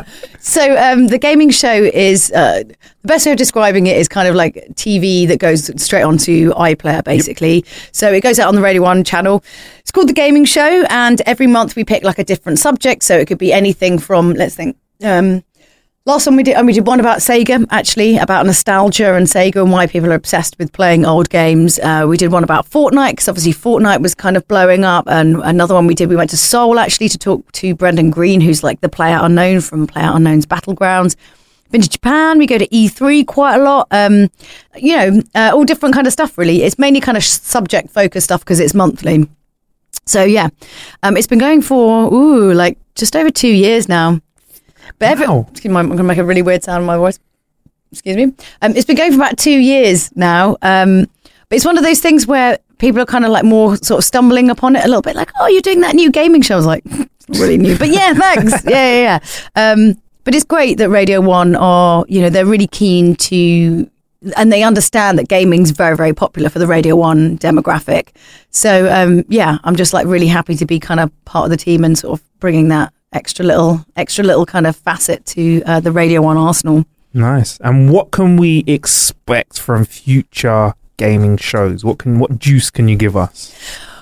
so um, the gaming show is, uh, the best way of describing it is kind of like T V that goes straight onto iPlayer, basically. So it goes out on the Radio one channel. It's called The Gaming Show. And every month we pick like a different subject. So it could be anything from, let's think, um, last one we did, and we did one about Sega, actually, about nostalgia and Sega and why people are obsessed with playing old games. Uh, we did one about Fortnite, because obviously Fortnite was kind of blowing up. And another one we did, we went to Seoul, actually, to talk to Brendan Green, who's like the Player Unknown from Player Unknown's Battlegrounds. Been to Japan, we go to E three quite a lot. Um, you know, uh, all different kind of stuff, really. It's mainly kind of subject-focused stuff because it's monthly. So, yeah, um, it's been going for, ooh, like just over two years now. But every,
Wow.
excuse me, I'm going to make a really weird sound in my voice. Excuse me. Um, it's been going for about two years now. Um, but it's one of those things where people are kind of like more sort of stumbling upon it a little bit, like, oh, you're doing that new gaming show. I was like, it's not really new. But yeah, thanks. yeah, yeah, yeah. Um, but it's great that Radio One are, you know, they're really keen to, and they understand that gaming's very, very popular for the Radio One demographic. So, um, yeah, I'm just like really happy to be kind of part of the team and sort of bringing that extra little, extra little kind of facet to uh, the Radio One arsenal.
Nice. And what can we expect from future gaming shows? What can what juice can you give us?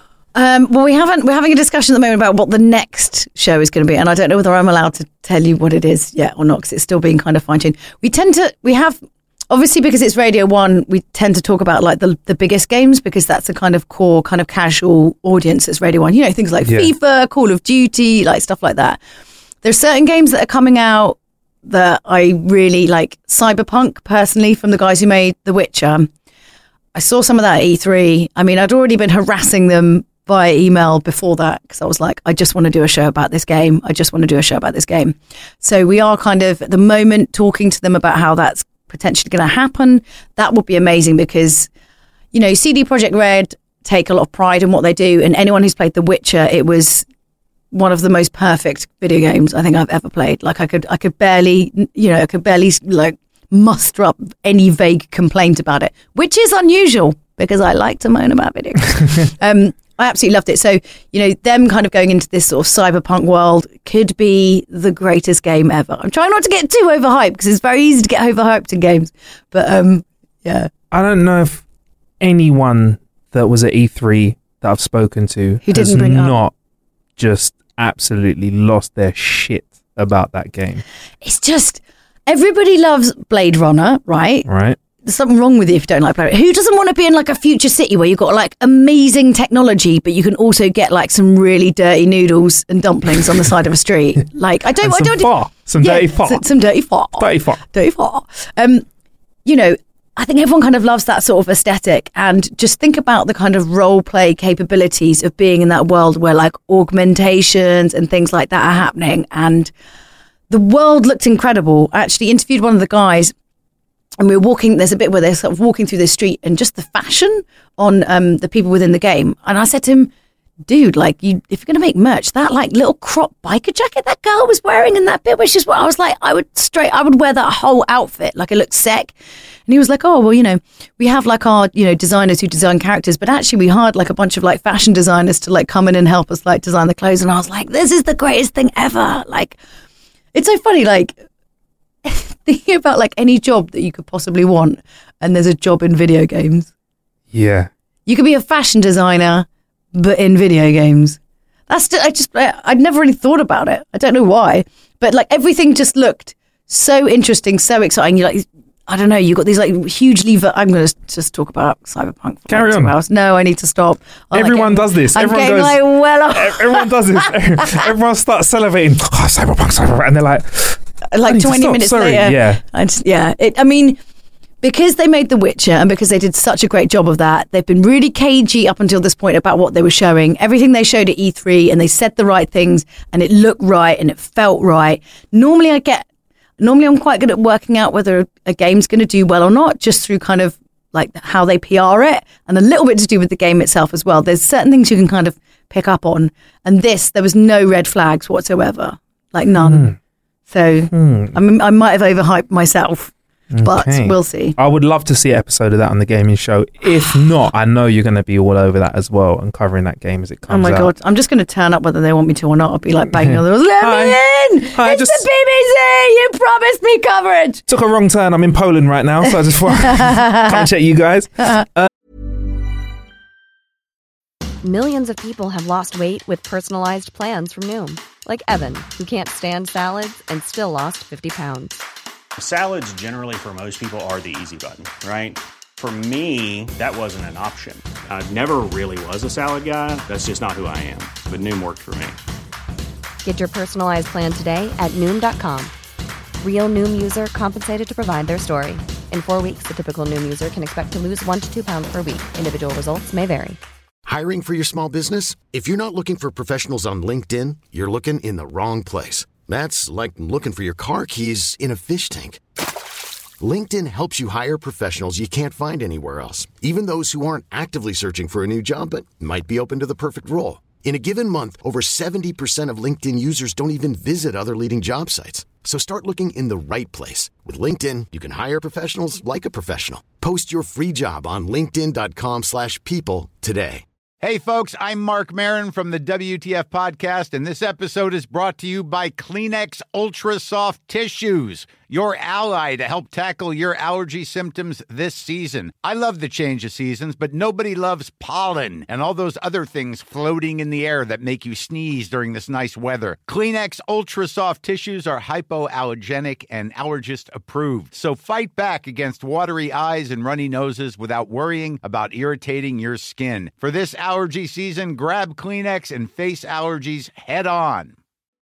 Um, well, we haven't. We're having a discussion at the moment about what the next show is going to be, and I don't know whether I'm allowed to tell you what it is yet or not because it's still being kind of fine tuned. We tend to. We have. Obviously, because it's Radio One, we tend to talk about like the the biggest games because that's a kind of core, kind of casual audience that's Radio One. You know, things like
Yeah.
FIFA, Call of Duty, like stuff like that. There's certain games that are coming out that I really like. Cyberpunk, personally, from the guys who made The Witcher. I saw some of that at E three. I mean, I'd already been harassing them by email before that because I was like, I just want to do a show about this game. I just want to do a show about this game. So we are kind of at the moment talking to them about how that's potentially going to happen. That would be amazing because, you know, C D Projekt Red take a lot of pride in what they do, and anyone who's played The Witcher, it was one of the most perfect video games I think I've ever played. Like I could, I could barely, you know, I could barely like muster up any vague complaint about it, which is unusual because I like to moan about video games. um, I absolutely loved it. So, you know, them kind of going into this sort of cyberpunk world could be the greatest game ever. I'm trying not to get too overhyped because it's very easy to get overhyped in games. But um, yeah.
I don't know if anyone that was at E three that I've spoken to
Who
has
didn't bring it up.
not just absolutely lost their shit about that game,
It's just, everybody loves Blade Runner, right?
right?
There's something wrong with you if you don't like Blade Runner. Who doesn't want to be in like a future city where you've got like amazing technology, but you can also get like some really dirty noodles and dumplings on the side of a street? Like, I don't,
And
I
some
don't,
pho, some dirty pho.
Some, some dirty pho.
Dirty pho.
Dirty pho. Um, you know, I think everyone kind of loves that sort of aesthetic, and just think about the kind of role play capabilities of being in that world where like augmentations and things like that are happening. And the world looked incredible. I actually interviewed one of the guys, and we were walking, there's a bit where they're sort of walking through the street, and just the fashion on um, the people within the game. And I said to him, dude, like, you, if you're going to make merch, that like little crop biker jacket that girl was wearing in that bit, which is what I was like, I would straight, I would wear that whole outfit. Like, it looked sick. And he was like, oh, well, you know, we have like our, you know, designers who design characters, but actually we hired like a bunch of like fashion designers to like come in and help us like design the clothes. And I was like, this is the greatest thing ever. Like, it's so funny, like, thinking about like any job that you could possibly want, and there's a job in video games.
Yeah.
You could be a fashion designer, but in video games. That's just, I just, I, I'd never really thought about it. I don't know why, but like everything just looked so interesting, so exciting. You like, I don't know, you got these like hugely, ver- I'm going to just talk about Cyberpunk. For
Carry
like
on.
Hours. No, I need to stop. I'm
Everyone
like,
does this.
I'm
Everyone
getting
goes,
like well off.
Everyone does this. Everyone starts salivating. Oh, Cyberpunk, Cyberpunk. And they're like,
like twenty
stop,
minutes
sorry.
later.
Yeah.
I just, yeah. It, I mean, because they made The Witcher and because they did such a great job of that, they've been really cagey up until this point about what they were showing. Everything they showed at E three, and they said the right things, and it looked right and it felt right. Normally I get, normally I'm quite good at working out whether a game's going to do well or not, just through kind of like how they P R it, and a little bit to do with the game itself as well. There's certain things you can kind of pick up on. And this, there was no red flags whatsoever, like none. Mm. So mm. I mean, I might have overhyped myself. But
Okay.
we'll see.
I would love to see an episode of that on the gaming show. If not, I know you're going to be all over that as well and covering that game as it comes out.
Oh my God. I'm just going to turn up whether they want me to or not. I'll be like banging on the doors. Let
Hi.
me in!
Hi,
It's
just-
the B B C! You promised me coverage!
Took a wrong turn. I'm in Poland right now, so I just want to come and check you guys. Uh,
Millions of people have lost weight with personalized plans from Noom. Like Evan, who can't stand salads and still lost fifty pounds.
Salads generally for most people are the easy button, right? For me, that wasn't an option. I never really was a salad guy. That's just not who I am. But Noom worked for me.
Get your personalized plan today at Noom dot com. Real Noom user compensated to provide their story. In four weeks, the typical Noom user can expect to lose one to two pounds per week. Individual results may vary.
Hiring for your small business? If you're not looking for professionals on LinkedIn, you're looking in the wrong place. That's like looking for your car keys in a fish tank. LinkedIn helps you hire professionals you can't find anywhere else, even those who aren't actively searching for a new job but might be open to the perfect role. In a given month, over seventy percent of LinkedIn users don't even visit other leading job sites. So start looking in the right place. With LinkedIn, you can hire professionals like a professional. Post your free job on linkedin dot com slash people today.
Hey, folks, I'm Mark Maron from the W T F Podcast, and this episode is brought to you by Kleenex Ultra Soft Tissues, your ally to help tackle your allergy symptoms this season. I love the change of seasons, but nobody loves pollen and all those other things floating in the air that make you sneeze during this nice weather. Kleenex Ultra Soft Tissues are hypoallergenic and allergist approved, so fight back against watery eyes and runny noses without worrying about irritating your skin. For this allergy season, grab Kleenex and face allergies head on.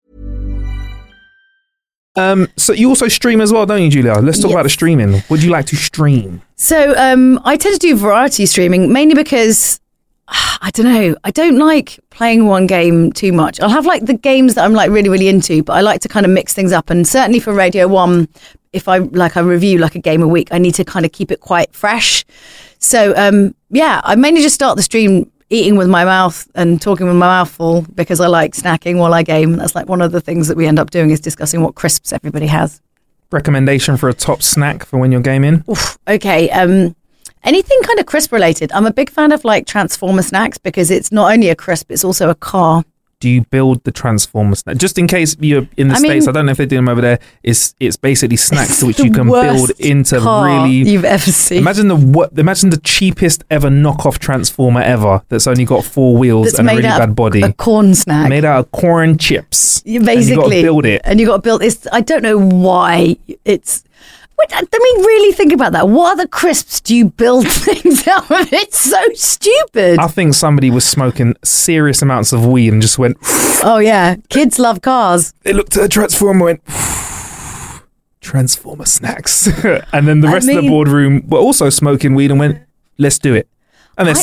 um, so you also stream as well, don't you, Julia? Let's talk
Yes.
about the streaming. Would you like to stream?
So um, I tend to do variety streaming, mainly because, I don't know, I don't like playing one game too much. I'll have like the games that I'm like really, really into, but I like to kind of mix things up. And certainly for Radio One, if I like I review like a game a week, I need to kind of keep it quite fresh. So um, yeah, I mainly just start the stream eating with my mouth and talking with my mouth full because I like snacking while I game. That's like one of the things that we end up doing is discussing what crisps everybody has.
Recommendation for a top snack for when you're gaming?
Oof, okay. Um, anything kind of crisp related. I'm a big fan of like Transformer snacks because it's not only a crisp, it's also a car.
Do you build the Transformer snack? Just in case you're in the
I
States,
mean,
I don't know if they do them over there. It's it's basically snacks which
the
you can build
worst
into
car
really.
you've ever seen.
Imagine the what? Imagine the cheapest ever knockoff Transformer ever. That's only got four wheels
That's
and a
made
really
out
bad
of
body.
a corn snack.
Made out of corn chips.
You basically
and you got to build it.
and you got to build this. I don't know why it's. What, I mean, really think about that. What other crisps do you build things out of? It's so stupid.
I think somebody was smoking serious amounts of weed and just went.
Oh yeah, kids love cars.
They looked at a Transformer and went. Transformer snacks, and then the
I
rest of the
mean-
boardroom were also smoking weed and went, "Let's do it." And they're
I-
selling.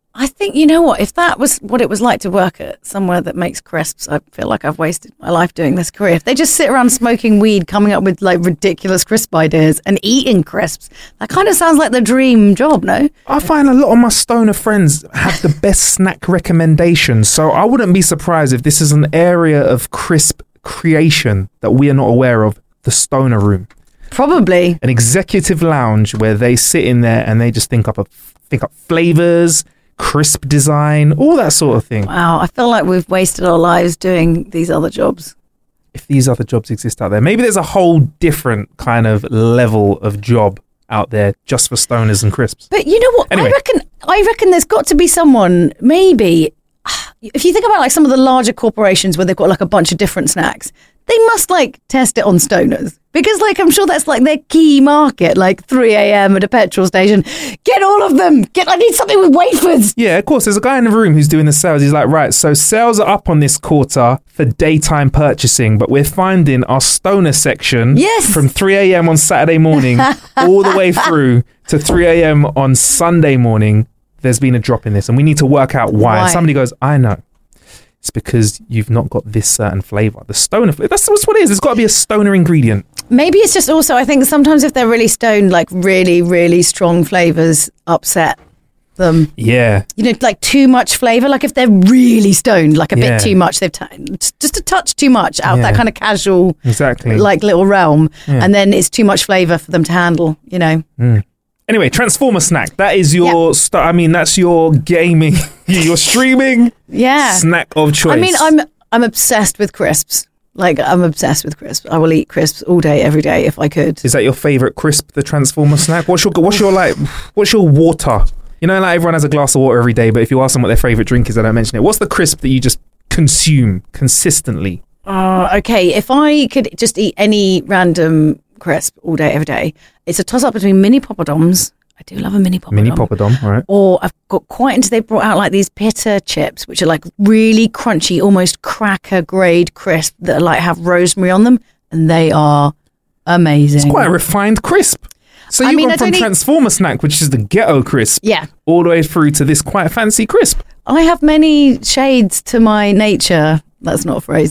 I think, you know what, if that was what it was like to work at somewhere that makes crisps, I feel like I've wasted my life doing this career. If they just sit around smoking weed, coming up with like ridiculous crisp ideas and eating crisps, that kind of sounds like the dream job, no?
I find a lot of my stoner friends have the best snack recommendations, so I wouldn't be surprised if this is an area of crisp creation that we are not aware of, the stoner room.
Probably.
An executive lounge where they sit in there and they just think up, a, think up flavors, crisp design, all that sort of thing.
Wow, I feel like we've wasted our lives doing these other jobs.
If these other jobs exist out there, maybe there's a whole different kind of level of job out there just for stoners and crisps.
But you know what?
Anyway.
I reckon I reckon there's got to be someone, maybe, if you think about like some of the larger corporations where they've got like a bunch of different snacks, they must like test it on stoners. Because like I'm sure that's like their key market, like three a.m. at a petrol station. Get all of them. Get. I need something with wafers.
Yeah, of course. There's a guy in the room who's doing the sales. He's like, right, so sales are up on this quarter for daytime purchasing, but we're finding our stoner section
yes.
from three a.m. on Saturday morning all the way through to three a.m. on Sunday morning. There's been a drop in this and we need to work out why.
why?
And somebody goes, I know. It's because you've not got this certain flavour. The stoner flavour. That's, that's what it is. There's got to be a stoner ingredient.
Maybe it's just also, I think sometimes if they're really stoned, like really, really strong flavours upset them.
Yeah.
You know, like too much flavour. Like if they're really stoned, like a
Yeah.
bit too much, they've t- just a touch too much out of
Yeah.
that kind of casual,
Exactly.
like little realm.
Yeah.
And then it's too much flavour for them to handle, you know.
Mm. Anyway, Transformer snack. That is your, st- I mean, that's your gaming, your streaming
Yeah.
snack of choice.
I mean, I'm I'm obsessed with crisps. Like, I'm obsessed with crisps. I will eat crisps all day, every day, if I could.
Is that your favourite crisp, the Transformer snack? What's your, what's your, like, what's your water? You know, like everyone has a glass of water every day, but if you ask them what their favourite drink is, they don't mention it. What's the crisp that you just consume consistently?
Uh, okay, if I could just eat any random crisp all day, every day, it's a toss-up between mini poppadoms. I do love a mini poppadom.
Mini poppadom, all right.
Or I've got quite into, they brought out like these pita chips, which are like really crunchy, almost cracker grade crisp that are like have rosemary on them. And they are amazing.
It's quite a refined crisp. So
I
you've
mean,
gone
I
from
don't eat-
Transformer snack, which is the ghetto crisp,
Yeah.
all the way through to this quite fancy crisp.
I have many shades to my nature. That's not a phrase.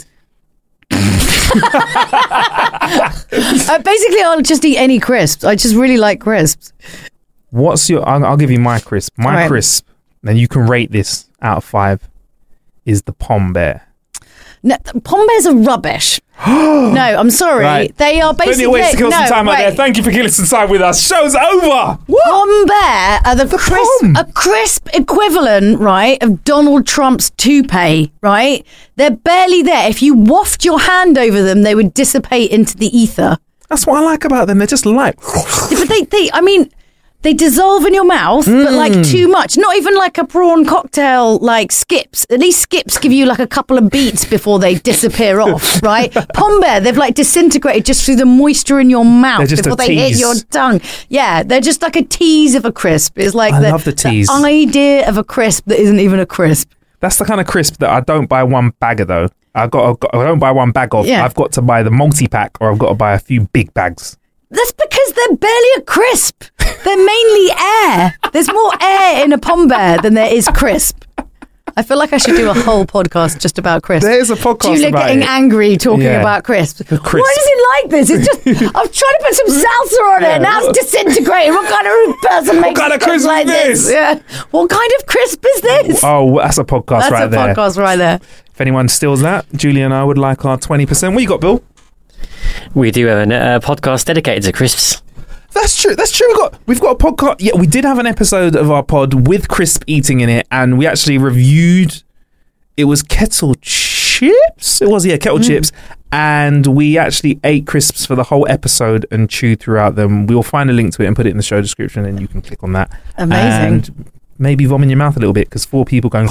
uh, basically, I'll just eat any crisps. I just really like crisps.
What's your, I'll, I'll give you my crisp. My
Right.
crisp, and you can rate this out of five, is the Pom Bear.
No, Pom Bears are rubbish. No, I'm sorry.
Right.
They are
Plenty
basically...
of ways to kill
no,
some time out
wait.
there. Thank you for killing some time with us. Show's over.
Pom Bear are the,
The
crisp,
Pom.
a crisp equivalent, right, of Donald Trump's toupee, right? They're barely there. If you waft your hand over them, they would dissipate into the ether.
That's what I like about them. They're just light.
But they, they, I mean, they dissolve in your mouth, but like
Mm.
too much. Not even like a prawn cocktail, like Skips. At least Skips give you like a couple of beats before they disappear off, right? Pom Bear, they've like disintegrated just through the moisture in your mouth
They're just
before
a
they hit
tease.
your tongue. Yeah, they're just like a tease of a crisp. It's like
I
the,
love the tease.
idea of a crisp that isn't even a crisp.
That's the kind of crisp that I don't buy one bag of, though. I got, I've got I don't buy one bag of.
Yeah.
I've got to buy the multi-pack, or I've got to buy a few big bags.
That's because they're barely a crisp. They're mainly air. There's more air in a Pom Bear than there is crisp. I feel like I should do a whole podcast just about crisps.
There's a podcast
Julia
about
getting
it.
angry talking
Yeah.
about crisps.
The crisp.
Why does it like this? It's just, I was trying to put some salsa on
Yeah.
it. Now it's disintegrating. What kind of person makes
kind of
crisp
crisp
like
is
this?
this?
Yeah. What kind of crisp is this?
Oh, that's a podcast
That's
right
a
there.
podcast right there.
If anyone steals that, Julie and I would like our twenty percent. What you got, Bill?
We do have a uh, podcast dedicated to crisps.
That's true. That's true. We've got we've got a podcast. Yeah, we did have an episode of our pod with crisp eating in it, and we actually reviewed. It was kettle chips. It was yeah, kettle
Mm.
chips, and we actually ate crisps for the whole episode and chewed throughout them. We will find a link to it and put it in the show description, and you can click on that.
Amazing.
And maybe vomit in your mouth a little bit because four people going.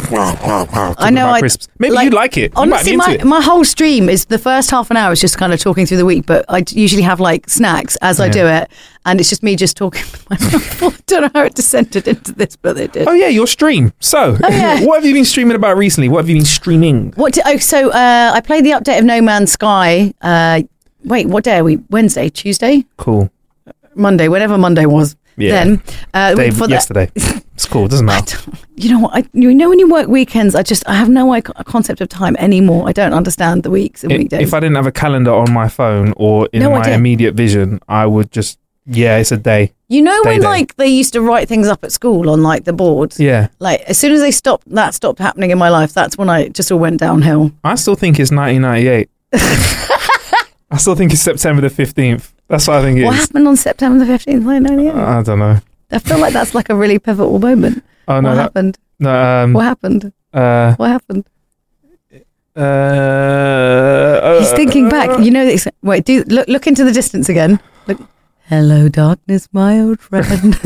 I
know, I-
crisps. Maybe
like,
you'd like it. You might
Honestly,
be into
my,
it.
my whole stream is the first half an hour is just kind of talking through the week, but I d- usually have like snacks as I
Yeah.
do it, and it's just me just talking with myself. I don't know how it descended into this, but it did.
Oh yeah, your stream. So,
Oh, yeah.
what have you been streaming about recently? What have you been streaming?
What? Do, oh, so uh, I played the update of No Man's Sky. Uh, wait, what day are we? Wednesday, Tuesday,
Cool.
Monday, whenever Monday was.
Yeah.
Then uh,
Day,
for the-
yesterday. It's cool. Doesn't matter.
you know what? I, you know when you work weekends, I just I have no like, concept of time anymore. I don't understand the weeks and
It,
weekdays.
if I didn't have a calendar on my phone or in
No
my
idea.
immediate vision, I would just, yeah, it's a day.
You know
Day,
when
day.
like they used to write things up at school on like the boards?
Yeah.
Like as soon as they stopped, that stopped happening in my life. That's when I it just all went downhill.
I still think it's nineteen ninety-eight. I still think it's September the fifteenth. That's what I think it
What
is.
happened on September the fifteenth, nineteen ninety-eight?
I don't know.
I feel like that's like a really pivotal moment.
Oh, no.
what
that-
happened?
No, um,
What happened?
Uh,
What happened?
uh, uh,
He's thinking back. You know, this, wait, do look look into the distance again. Look. Hello, darkness, my old friend.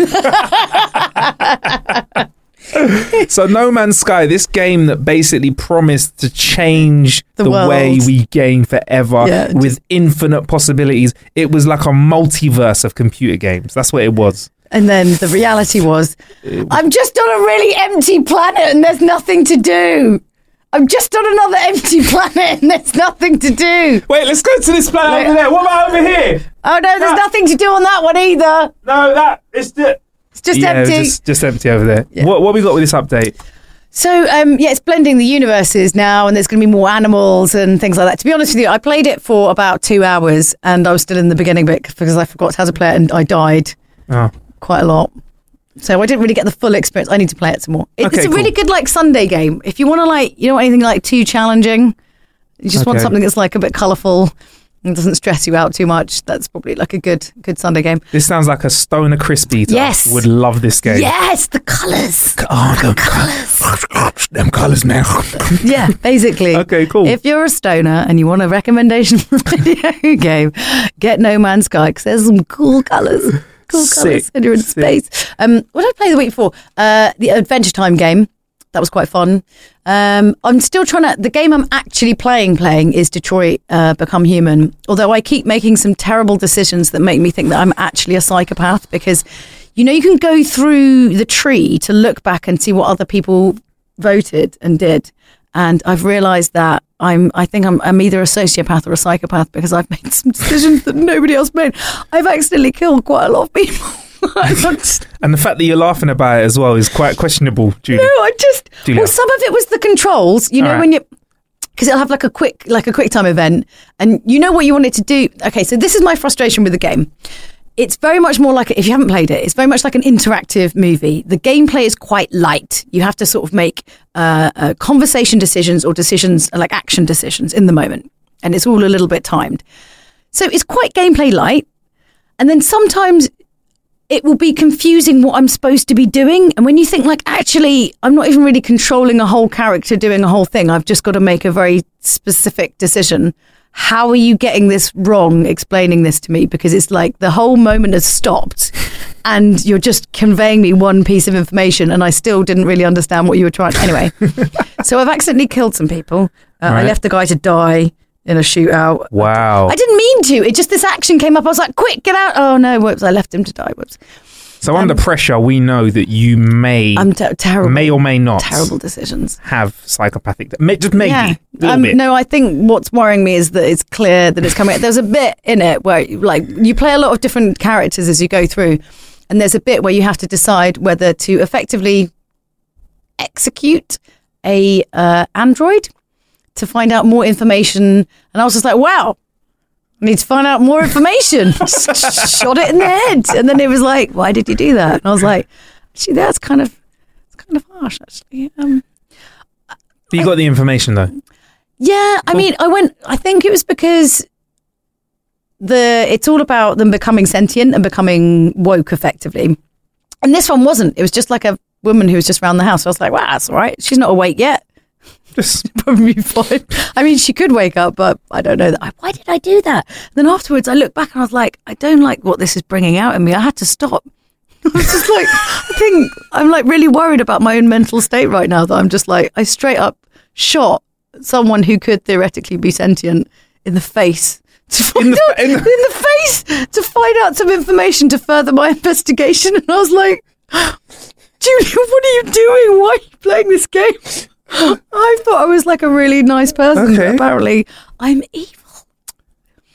So No Man's Sky, this game that basically promised to change
The
the,
world.
way we game forever
Yeah,
with
just-
infinite possibilities. It was like a multiverse of computer games. That's what it was.
And then the reality was, I'm just on a really empty planet and there's nothing to do. I'm just on another empty planet and there's nothing to do.
Wait, let's go to this planet
Wait.
over there. What about over here?
Oh no, there's
That-
nothing to do on that one either.
No, that it's the
It's just
yeah,
empty.
Just, just empty over there.
Yeah.
What what we got with this update?
So, um, yeah, it's blending the universes now, and there's going to be more animals and things like that. To be honest with you, I played it for about two hours, and I was still in the beginning bit because I forgot how to play it, and I died
Oh.
quite a lot. So I didn't really get the full experience. I need to play it some more. It,
Okay,
it's a
cool.
really good, like, Sunday game. If you want to, like, you don't want anything, like, too challenging. You just want
Okay.
something that's, like, a bit colourful and doesn't stress you out too much. That's probably, like, a good good Sunday game.
This sounds like a stoner crisp eater.
Yes.
Would love this game.
Yes, the colours.
Oh, the colours. Them colours now.
Yeah, basically.
Okay, cool.
If you're a stoner and you want a recommendation for a video game, get No Man's Sky because there's some cool colours. Cool
Sick,
colours and you're in
sick.
space. Um, what did I play the week before? Uh, the Adventure Time game. That was quite fun. Um, I'm still trying to... The game I'm actually playing, playing is Detroit uh, Become Human. Although I keep making some terrible decisions that make me think that I'm actually a psychopath because, you know, you can go through the tree to look back and see what other people voted and did. And I've realised that I'm, I think I'm, I'm either a sociopath or a psychopath because I've made some decisions that nobody else made. I've accidentally killed quite a lot of people. I'm just,
And the fact that you're laughing about it as well is quite questionable, Julie.
no, I just,
Julia.
well, some of it was the controls, you know,
All right.
when you, because it'll have like a quick, like a quick time event and you know what you want it to do. Okay, so this is my frustration with the game. It's very much more like, if you haven't played it, it's very much like an interactive movie. The gameplay is quite light. You have to sort of make uh, uh, conversation decisions or decisions, like action decisions in the moment. And it's all a little bit timed. So it's quite gameplay light. And then sometimes it will be confusing what I'm supposed to be doing. And when you think like, actually, I'm not even really controlling a whole character doing a whole thing. I've just got to make a very specific decision. How are you getting this wrong, explaining this to me? Because it's like the whole moment has stopped and you're just conveying me one piece of information and I still didn't really understand what you were trying. Anyway, so I've accidentally killed some people. Uh,
Right.
I left a guy to die in a shootout.
Wow.
I didn't mean to. It just, this action came up. I was like, quick, get out. Oh no, whoops. I left him to die. Whoops.
So under pressure, we know that you may,
I'm ter- terrible.
may or may not
Terrible decisions.
have psychopathic. May, just maybe.
Yeah.
A little
Um,
bit.
no, I think what's worrying me is that it's clear that it's coming. There's a bit in it where, like, you play a lot of different characters as you go through, and there's a bit where you have to decide whether to effectively execute a uh, android to find out more information. And I was just like, wow, I need to find out more information. Shot it in the head, and then it was like, why did you do that? And I was like, actually, that's kind of, it's kind of harsh, actually. Um,
You got the information though.
Yeah, I mean, I went. I think it was because the it's all about them becoming sentient and becoming woke, effectively. And this one wasn't. It was just like a woman who was just around the house. So I was like, wow, that's all right. She's not awake yet.
Just
probably fine. I mean, she could wake up, but I don't know that. Why did I do that? And then afterwards, I looked back and I was like, I don't like what this is bringing out in me. I had to stop. I was just like, I think I'm like really worried about my own mental state right now. That I'm just like, I straight up shot someone who could theoretically be sentient in the face to find
In the
out
fa- in
in
the-
the, face to find out some information to further my investigation. And I was like, Julia, what are you doing? Why are you playing this game? I thought I was like a really nice person.
Okay.
But apparently, I'm evil.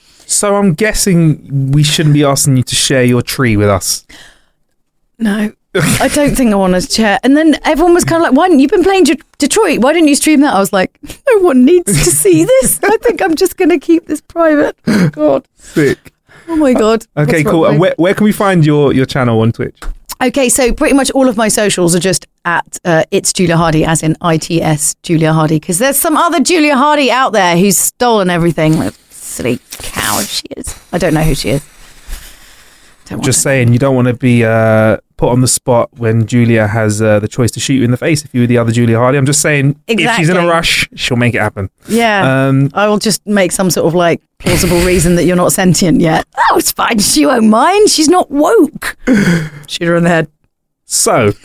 So I'm guessing we shouldn't be asking you to share your tree with us.
No. I don't think I want a chair. And then everyone was kind of like, why didn't you've been playing De- Detroit? Why didn't you stream that? I was like, no one needs to see this. I think I'm just going to keep this private. Oh, God.
Sick.
Oh, my God.
Okay,
What's
cool.
wrong
And where, where can we find your, your channel on Twitch?
Okay, so pretty much all of my socials are just at uh, It's Julia Hardy, as in I T S Julia Hardy, because there's some other Julia Hardy out there who's stolen everything. Like, silly coward she is. I don't know who she is. Don't want
Just
to.
saying, you don't want to be uh, put on the spot when Julia has uh, the choice to shoot you in the face if you were the other Julia Hardy. I'm just saying, if she's in a
Exactly.
rush, she'll make it happen.
Yeah,
Um,
I will just make some sort of like plausible reason that you're not sentient yet. Oh, it's fine. She won't mind. She's not woke. Shoot her in the head.
So,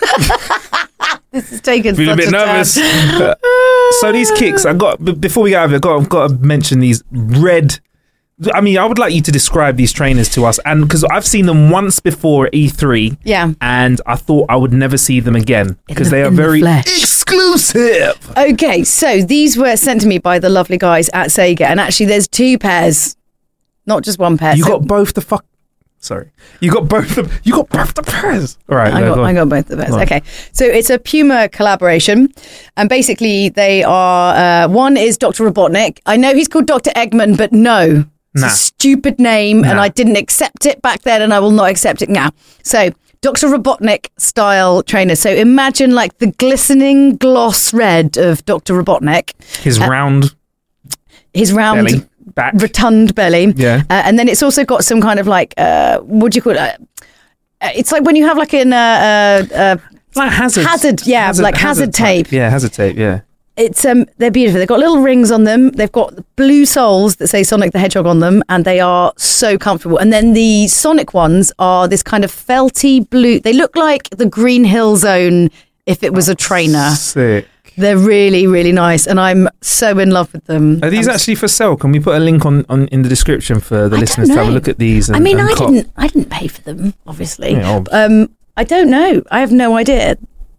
This is taken
feeling a
such
bit
a
nervous.
turn.
Uh, so these kicks, I got b- before we get out of it, got I've got to mention these red. I mean, I would like you to describe these trainers to us, and because I've seen them once before at E three,
Yeah.
and I thought I would never see them again because
the-
they are
in the
very
flesh.
exclusive.
Okay, so these were sent to me by the lovely guys at Sega, and actually, there's two pairs, not just one pair.
You
So
got both the fuck. Sorry, you got both the. You got both the pairs. All right,
I
no,
got,
go on.
I got both the pairs.
Go on.
Okay, so it's a Puma collaboration, and basically they are. Uh, one is Doctor Robotnik. I know he's called Doctor Eggman, but no. It's
Nah.
a stupid name, and
Nah.
I didn't accept it back then, and I will not accept it now. So, Doctor Robotnik style trainer. So, imagine like the glistening gloss red of Doctor Robotnik,
His round
his round,
belly, back.
rotund belly.
Yeah.
Uh, and then it's also got some kind of like, uh, what do you call it? Uh, uh, it's like when you have like an uh, uh, uh,
like hazard,
hazard, yeah, like hazard, tape.
Yeah, hazard tape. Yeah.
It's um, they're beautiful. They've got little rings on them. They've got blue soles that say Sonic the Hedgehog on them, and they are so comfortable. And then the Sonic ones are this kind of felty blue. They look like the Green Hill Zone if it was a trainer.
Sick.
They're really, really nice, and I'm so in love with them.
Are these
I'm
actually for sale? Can we put a link on, on in the description for the
I
listeners
don't
to have a
know.
look at these? And,
I mean,
and
I
cop?
didn't. I didn't pay for them, obviously.
Yeah, obv-
um, I don't know. I have no idea.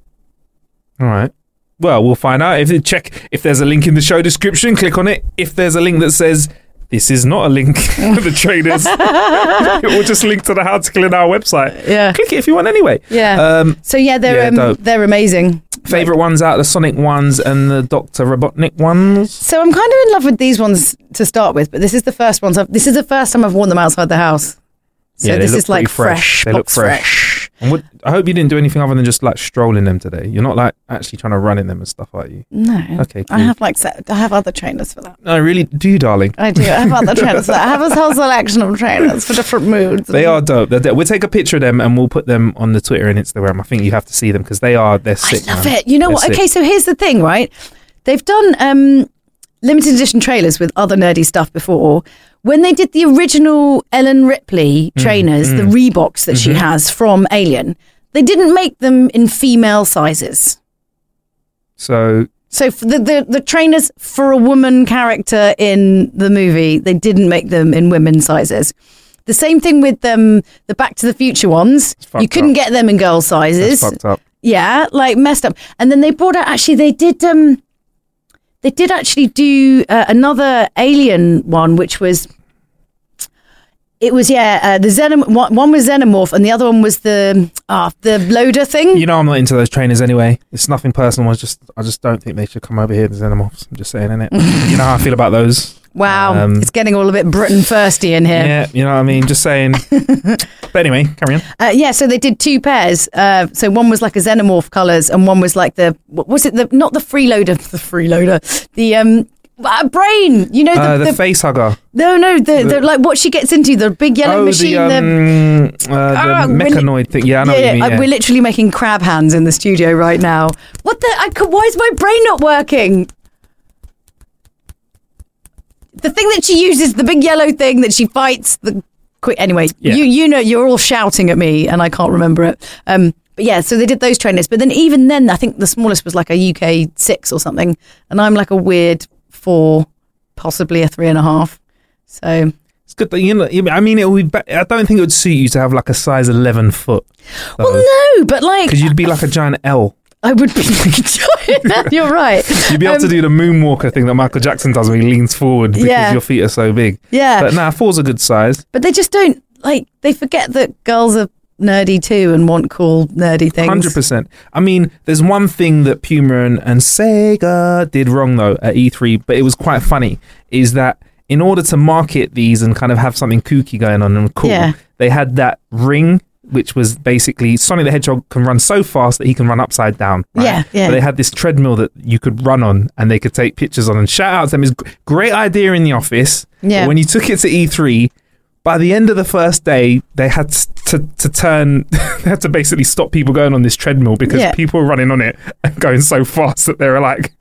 All right. Well, we'll find out. If check if there's a link in the show description, click on it. If there's a link that says this is not a link for the trainers, it will just link to the How to Kill an Hour website.
Yeah.
Click it if you want anyway.
Yeah.
Um,
so yeah, they're
yeah,
um,
dope.
they're amazing.
Favorite ones out, the Sonic ones and the Doctor Robotnik ones.
So I'm kind of in love with these ones to start with, but this is the first ones. I've, this is the first time I've worn them outside the house. So
Yeah, they
this
look
is like
pretty fresh.
fresh.
They look
box
fresh. And what, I hope you didn't do anything other than just like strolling them today. You're not like actually trying to run in them and stuff, are you?
No.
Okay, cool.
I have like set, I have other trainers for that.
I really do, darling.
I do. I have other trainers for that. I have a whole selection of trainers for different moods.
They are dope. They're dope. We'll take a picture of them and we'll put them on the Twitter and Instagram. I think you have to see them because they are, they're sick.
I love
man.
it. You know
They're
what?
sick.
Okay, so here's the thing, right? They've done um, limited edition trailers with other nerdy stuff before. When they did the original Ellen Ripley trainers,
mm.
the Reeboks that she
Mhm.
has from Alien, they didn't make them in female sizes.
So
So for the, the the trainers for a woman character in the movie, they didn't make them in women's sizes. The same thing with um, the Back to the Future ones.
fucked
You couldn't
up.
get them in girl sizes.
that's fucked up.
Yeah, like messed up. And then they brought out, actually, they did, um, they did actually do uh, another Alien one, which was, it was, yeah, uh, the Xenom, one, one was Xenomorph and the other one was the, ah, the loader thing.
You know I'm not into those trainers anyway. It's nothing personal. I just I just don't think they should come over here to Xenomorphs. I'm just saying, innit? You know how I feel about those.
Wow,
Um,
it's getting all a bit Britain thirsty in here.
Yeah, you know what I mean? Just saying. But anyway, carry on.
Uh, yeah, so they did two pairs. Uh, so one was like a Xenomorph colours, and one was like the what was it? The not the freeloader, the freeloader, the um uh, brain. You know the,
Uh, the,
the
face hugger.
no no the, the
the-
like what she gets into, the big yellow
oh,
machine.
the, um, uh,
Ah,
the
when-
mechanoid thing. Yeah, I know
yeah,
what you
yeah,
mean.
uh,
Yeah.
we're literally making crab hands in the studio right now. What the? I could, why is my brain not working? The thing that she uses, the big yellow thing that she fights. The quick anyway.
Yeah.
You you know you're all shouting at me and I can't remember it. Um, but yeah, so they did those trainers. But then even then, I think the smallest was like a U K six or something, and I'm like a weird four, possibly a three and a half. So
It's good that you know. I mean, it would. Be, I don't think it would suit you to have like a size eleven foot.
well, no, but like
because you'd be like a giant L.
I would be like a giant. You're right.
You'd be able
Um,
to do the moonwalker thing that Michael Jackson does, where he leans forward because
Yeah.
your feet are so big.
Yeah.
But nah, four's a good size.
But they just don't, like, they forget that girls are nerdy too and want cool nerdy things.
one hundred percent. I mean, there's one thing that Puma and, and Sega did wrong though at E three, but it was quite funny, is that in order to market these and kind of have something kooky going on and cool,
Yeah.
they had that ring, which was basically Sonic the Hedgehog can run so fast that he can run upside down. Right?
Yeah, yeah.
But they had this treadmill that you could run on and they could take pictures on. And shout out to them, it's a great idea in the office.
Yeah.
But when you took it to E three, by the end of the first day, they had to to turn, they had to basically stop people going on this treadmill because
Yeah.
people were running on it and going so fast that they were like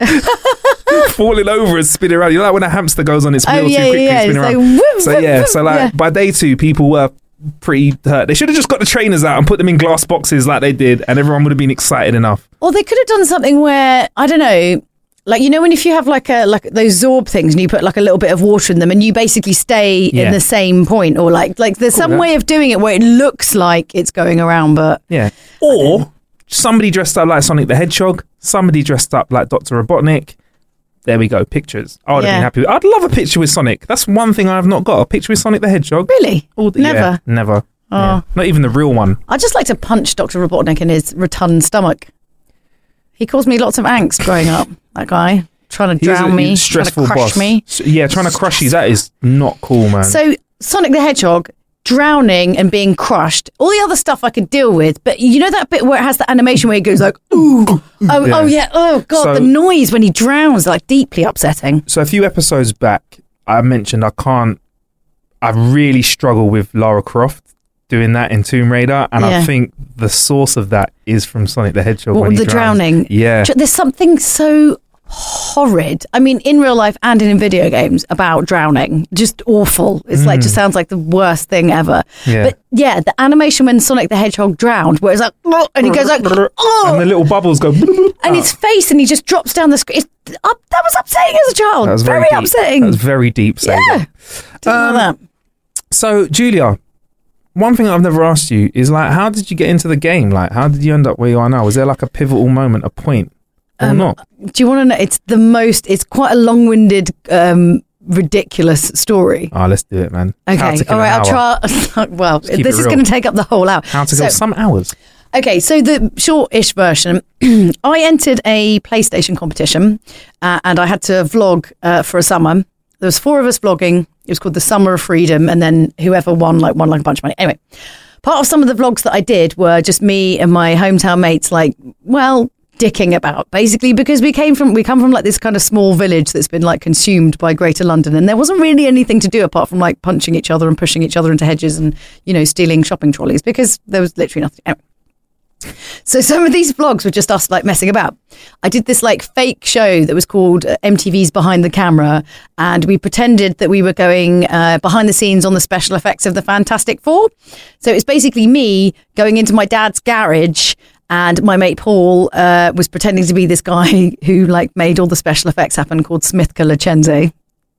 falling over and spinning around. You know, like when a hamster goes on its
Oh,
wheel
yeah,
too quickly
yeah,
and spinning
it's
around.
like, whoop,
so
whoop,
yeah,
whoop,
so like
yeah.
by day two, people were pretty hurt. They should have just got the trainers out and put them in glass boxes like they did, and everyone would have been excited enough.
Or they could have done something where, I don't know, like, you know, when if you have like a like those Zorb things and you put like a little bit of water in them and you basically stay
Yeah.
in the same point, or like like there's
Cool,
some
yeah.
way of doing it where it looks like it's going around, but
Yeah. Or somebody dressed up like Sonic the Hedgehog, somebody dressed up like Doctor Robotnik. There we go, pictures. I would have
Yeah.
been happy. I'd love a picture with Sonic. That's one thing I have not got, a picture with Sonic the Hedgehog.
Really?
All the,
Never?
Yeah, never.
Oh.
Yeah. Not even the real one.
I'd just like to punch Doctor Robotnik in his rotund stomach. He caused me lots of angst growing up, that guy. Trying to
He was
drown
a
me,
stressful
trying to crush
boss.
me.
S- Yeah, trying to crush you, that is not cool, man.
So Sonic the Hedgehog drowning and being crushed, all the other stuff I could deal with, but you know that bit where it has the animation where he goes like, ooh, oh,
Yeah.
oh yeah, oh god,
So-
the noise when he drowns, like deeply upsetting.
So a few episodes back, I mentioned I can't, I really struggle with Lara Croft doing that in Tomb Raider, and
Yeah.
I think the source of that is from Sonic the Hedgehog.
What
when
with
he
the
drowns.
drowning?
Yeah.
Dr- There's something so horrid. I mean, in real life and in video games about drowning, just awful. It's like,
Mm.
just sounds like the worst thing ever.
Yeah.
But yeah, the animation when Sonic the Hedgehog drowned, where it's like, "Oh," and he goes like, oh,
And the little bubbles go.
and his face, and he just drops down the screen. It's up, that was upsetting as a child.
That was
very
very, deep.
upsetting.
That was very deep. Saga.
Yeah. Didn't know that.
So, Julia, one thing I've never asked you is like, how did you get into the game? Like, how did you end up where you are now? Was there like a pivotal moment, a point, or
Um,
not?
Do you want to know? It's the most, it's quite a long winded, um, ridiculous story.
Oh, let's do it, man. How
Okay.
to kill
All right.
an
I'll
hour.
try. Well,
keep
this
it
is
real.
going to take up the whole hour.
How to
So-
kill some hours.
Okay, so the short-ish version, I entered a PlayStation competition uh, and I had to vlog uh, for a summer. There was four of us vlogging. It was called the Summer of Freedom, and then whoever won, like, won like a bunch of money. Anyway, part of some of the vlogs that I did were just me and my hometown mates, like, well, dicking about, basically, because we came from, we come from like this kind of small village that's been like consumed by Greater London, and there wasn't really anything to do apart from like punching each other and pushing each other into hedges and, you know, stealing shopping trolleys, because there was literally nothing. Anyway. So some of these vlogs were just us like messing about. I did this like fake show that was called uh, M T V's Behind the Camera, and we pretended that we were going uh, behind the scenes on the special effects of the Fantastic Four. So it's basically me going into my dad's garage, and my mate Paul uh, was pretending to be this guy who like made all the special effects happen, called Smithka Lacenze.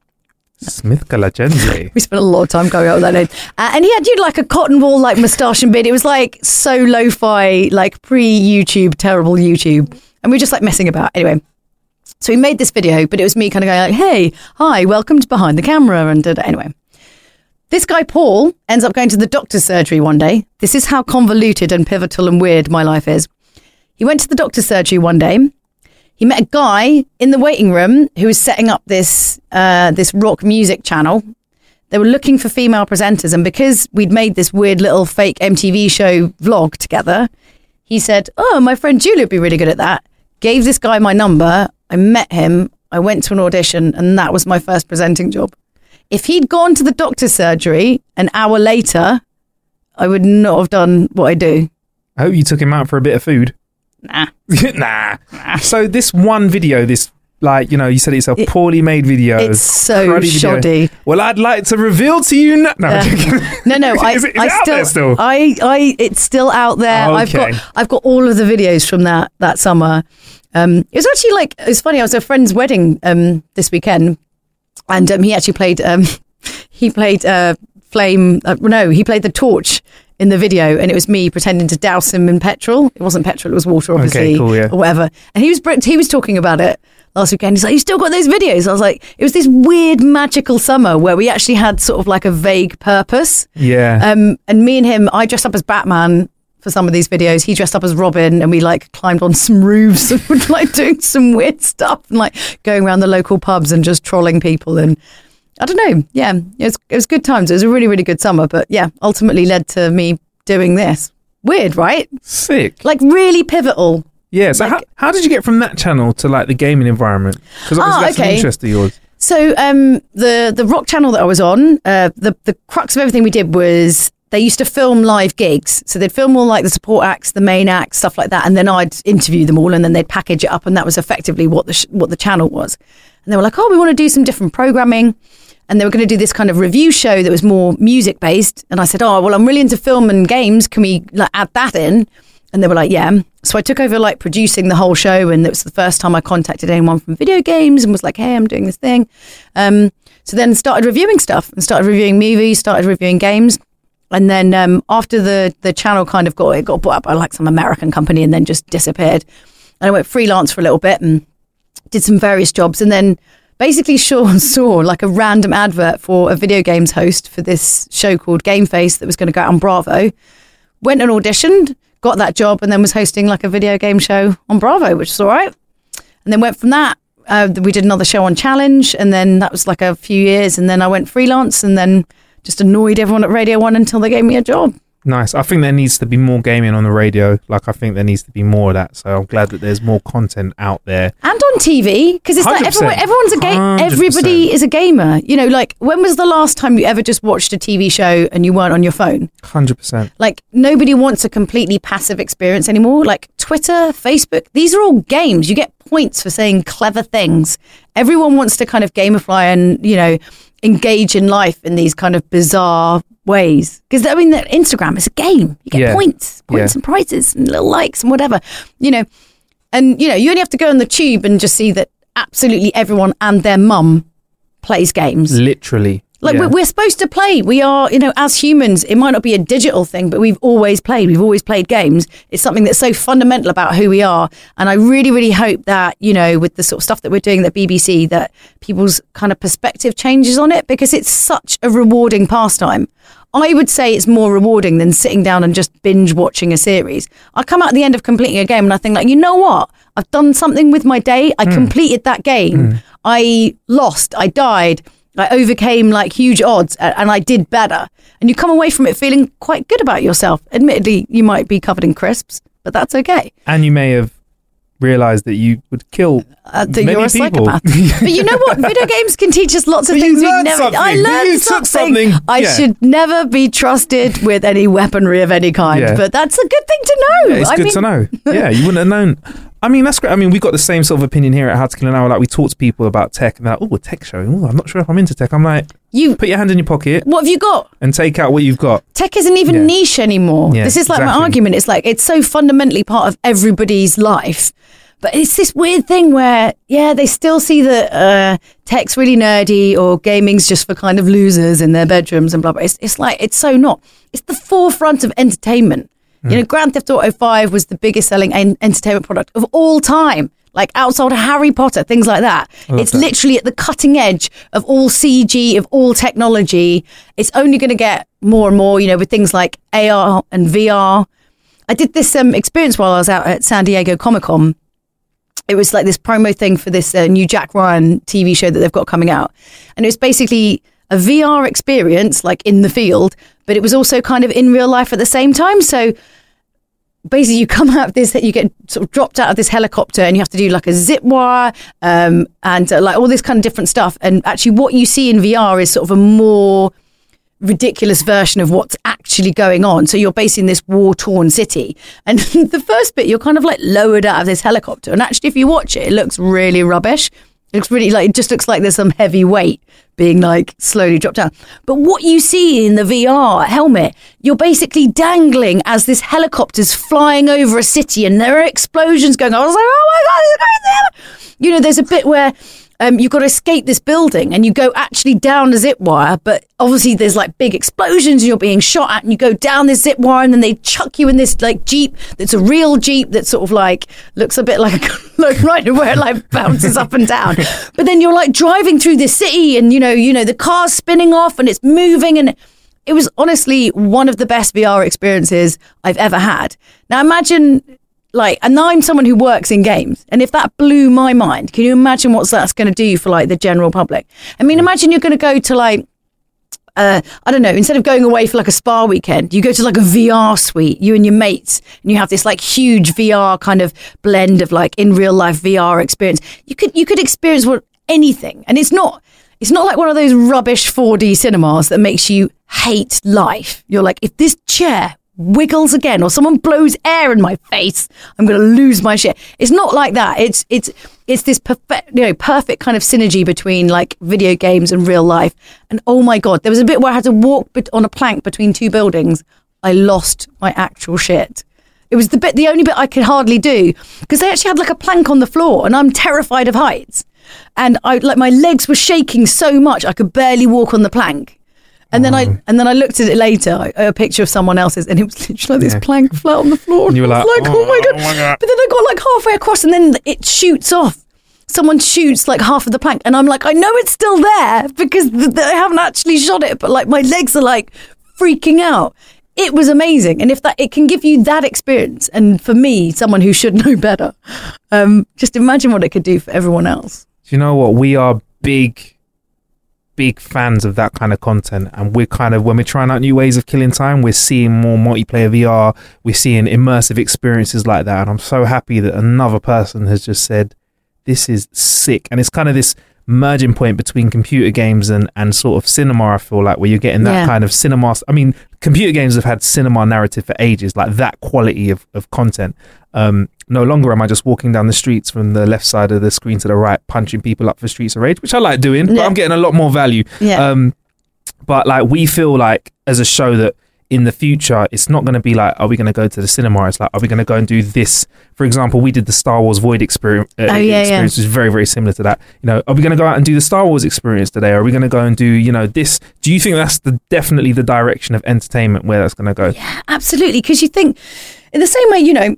Smith Calagenzi.
We spent a lot of time going out with that name. Uh, and he had, you know, like a cotton wool, like moustache and beard. It was like so lo-fi, like pre-YouTube, terrible YouTube. And we were just like messing about. Anyway, so we made this video, but it was me kind of going like, hey, hi, welcome to Behind the Camera. And da-da. Anyway, this guy, Paul, ends up going to the doctor's surgery one day. This is how convoluted and pivotal and weird my life is. He went to the doctor's surgery one day. He met a guy in the waiting room who was setting up this uh, this rock music channel. They were looking for female presenters, and because we'd made this weird little fake M T V show vlog together, he said, oh, my friend Julia would be really good at that. Gave this guy my number. I met him. I went to an audition, and that was my first presenting job. If he'd gone to the doctor's surgery an hour later, I would not have done what I do.
I hope you took him out for a bit of food.
Nah.
nah. So this one video, this, like, you know, you said it's a
It-
poorly made video.
it's so
cruddy video.
shoddy.
Well, I'd like to reveal to you now. No, I'm
Uh,
joking.
No, no, I,
is it, is
I
it out
still,
there still?
I, I, it's still out there.
Oh,
I've
okay.
got, I've got all of the videos from that that summer. Um, it was actually like, it was funny. I was at a friend's wedding um this weekend, and um, he actually played, um, he played uh, Flame. Uh, no, he played the torch in the video, and it was me pretending to douse him in petrol. It wasn't petrol; it was water, obviously,
cool, yeah.
or whatever. And he was he was talking about it last weekend. He's like, you still got those videos? I was like, it was this weird magical summer where we actually had sort of like a vague purpose.
Yeah.
Um, and me and him, I dressed up as Batman for some of these videos. He dressed up as Robin, and we like climbed on some roofs and were like doing some weird stuff and like going around the local pubs and just trolling people. And I don't know. Yeah, it was, it was good times. It was a really, really good summer. But yeah, ultimately led to me doing this. Weird, right?
Sick.
Like really pivotal.
Yeah. So like, how, how did you get from that channel to like the gaming environment? Because obviously
oh,
that's
okay.
an interest of yours.
So um, the the rock channel that I was on, uh, the the crux of everything we did was they used to film live gigs. So they'd film all like the support acts, the main acts, stuff like that, and then I'd interview them all, and then they'd package it up, and that was effectively what the sh- what the channel was. And they were like, "Oh, we want to do some different programming." And they were going to do this kind of review show that was more music based. And I said, oh, well, I'm really into film and games. Can we like add that in? And they were like, yeah. So I took over like producing the whole show. And it was the first time I contacted anyone from video games and was like, hey, I'm doing this thing. Um, so then started reviewing stuff and started reviewing movies, started reviewing games. And then um, after the, the channel kind of got, it got bought up by like some American company and then just disappeared. And I went freelance for a little bit and did some various jobs. And then basically Sean saw like a random advert for a video games host for this show called Game Face that was going to go out on Bravo. Went and auditioned, got that job, and then was hosting like a video game show on Bravo, which was all right. And then went from that. Uh, we did another show on Challenge, and then that was like a few years. And then I went freelance and then just annoyed everyone at Radio One until they gave me a job.
Nice. I think there needs to be more gaming on the radio. Like, I think there needs to be more of that. So I'm glad that there's more content out there.
And on T V, because it's like everyone, everyone's a game. Everybody is a gamer. You know, like, when was the last time you ever just watched a T V show and you weren't on your phone?
one hundred percent.
Like, nobody wants a completely passive experience anymore. Like, Twitter, Facebook, these are all games. You get points for saying clever things. Everyone wants to kind of gamify and, you know, engage in life in these kind of bizarre ways. Because, I mean, Instagram is a game. You get
yeah.
points, points
yeah.
and prizes and little likes and whatever, you know. And, you know, you only have to go on the tube and just see that absolutely everyone and their mum plays games.
Literally.
Like,
yeah.
we're, we're supposed to play. We are, you know, as humans, it might not be a digital thing, but we've always played. We've always played games. It's something that's so fundamental about who we are. And I really, really hope that, you know, with the sort of stuff that we're doing at B B C, that people's kind of perspective changes on it, because it's such a rewarding pastime. I would say it's more rewarding than sitting down and just binge watching a series. I come out at the end of completing a game and I think, like, you know what? I've done something with my day. I mm. completed that game. Mm. I lost. I died. I overcame like huge odds and I did better. And you come away from it feeling quite good about yourself. Admittedly, you might be covered in crisps, but that's okay.
And you may have realised that you would kill uh, that many
you're a
people.
Psychopath. But you know what? Video games can teach us lots of
but
things
we
we've never...
Something.
I learned
you
something.
something.
I
yeah.
should never be trusted with any weaponry of any kind.
Yeah.
But that's a good thing to know.
Yeah, it's
I
good
mean...
to know. Yeah, you wouldn't have known. I mean, that's great. I mean, we've got the same sort of opinion here at How to Kill an Hour. Like, we talk to people about tech and they're like, oh, a tech show. Ooh, I'm not sure if I'm into tech. I'm like,
you
put your hand in your pocket.
What have you got?
And take out what you've got.
Tech isn't even
yeah.
niche anymore.
Yeah,
this is like
exactly.
my argument. It's like, it's so fundamentally part of everybody's life. But it's this weird thing where, yeah, they still see that uh, tech's really nerdy or gaming's just for kind of losers in their bedrooms and blah, blah. It's, it's like, it's so not. It's the forefront of entertainment. Mm. You know, Grand Theft Auto five was the biggest selling en- entertainment product of all time. Like outside of Harry Potter, things like that. It's that. Literally at the cutting edge of all C G, of all technology. It's only going to get more and more, you know, with things like A R and V R. I did this um, experience while I was out at San Diego Comic-Con. It was like this promo thing for this uh, new Jack Ryan T V show that they've got coming out. And it was basically a V R experience, like in the field, but it was also kind of in real life at the same time. So basically you come out of this, you get sort of dropped out of this helicopter and you have to do like a zip wire um, and uh, like all this kind of different stuff. And actually what you see in V R is sort of a more ridiculous version of what's actually going on. So you're based in this war-torn city. And the first bit, you're kind of like lowered out of this helicopter. And actually, if you watch it, it looks really rubbish. It looks really like, it just looks like there's some heavy weight being like slowly dropped down. But what you see in the V R helmet, you're basically dangling as this helicopter's flying over a city and there are explosions going on. I was like, oh my God, it's crazy. You know, there's a bit where um, you've got to escape this building and you go actually down a zip wire, but obviously there's like big explosions and you're being shot at and you go down this zip wire and then they chuck you in this like Jeep that's a real Jeep that sort of like looks a bit like a like right where it like bounces up and down. But then you're like driving through this city and you know, you know, the car's spinning off and it's moving, and it was honestly one of the best V R experiences I've ever had. Now imagine like, and I'm someone who works in games, and if that blew my mind, can you imagine what that's going to do for like the general public? I mean, imagine you're going to go to like, uh, I don't know, instead of going away for like a spa weekend, you go to like a V R suite, you and your mates, and you have this like huge V R kind of blend of like in real life V R experience. You could you could experience what anything, and it's not it's not like one of those rubbish four D cinemas that makes you hate life. You're like, if this chair wiggles again or someone blows air in my face, I'm going to lose my shit. It's not like that. It's it's it's this perfect, you know, perfect kind of synergy between like video games and real life. And oh my God, there was a bit where I had to walk bet- on a plank between two buildings. I lost my actual shit. It was the bit, the only bit I could hardly do, because they actually had like a plank on the floor, and I'm terrified of heights. And I like my legs were shaking so much I could barely walk on the plank. And then I and then I looked at it later, a picture of someone else's, and it was literally like this yeah. plank flat on the floor.
And you were like,
like oh,
oh,
my God.
oh my God.
But then I got like halfway across, and then it shoots off. Someone shoots like half of the plank, and I'm like, I know it's still there because th- th- I haven't actually shot it, but like my legs are like freaking out. It was amazing, and if that it can give you that experience, and for me, someone who should know better, um, just imagine what it could do for everyone else.
Do you know what? We are big. big fans of that kind of content, and we're kind of, when we're trying out new ways of killing time, we're seeing more multiplayer V R, we're seeing immersive experiences like that, and I'm so happy that another person has just said this is sick. And it's kind of this merging point between computer games and and sort of cinema, I feel like, where you're getting that yeah. kind of cinema. I mean, computer games have had cinema narrative for ages, like that quality of, of content. Um, no longer am I just walking down the streets from the left side of the screen to the right, punching people up for Streets of Rage, which I like doing, yeah. but I'm getting a lot more value. Yeah. Um, but like, we feel like as a show that in the future, it's not going to be like, are we going to go to the cinema? It's like, are we going to go and do this? For example, we did the Star Wars Void experience, uh, oh, yeah, experience yeah. which is very, very similar to that. You know, are we going to go out and do the Star Wars experience today? Are we going to go and do, you know, this? Do you think that's the definitely the direction of entertainment where that's going to go?
Yeah, absolutely. Because you think, in the same way, you know,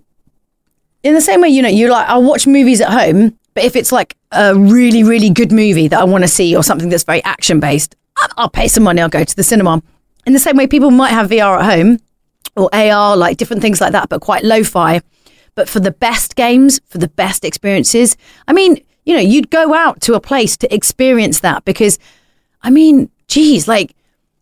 in the same way, you know, you like, I'll watch movies at home, but if it's like a really, really good movie that I want to see or something that's very action based, I'll, I'll pay some money, I'll go to the cinema. In the same way, people might have V R at home or A R, like different things like that, but quite lo-fi. But for the best games, for the best experiences, I mean, you know, you'd go out to a place to experience that because, I mean, geez, like,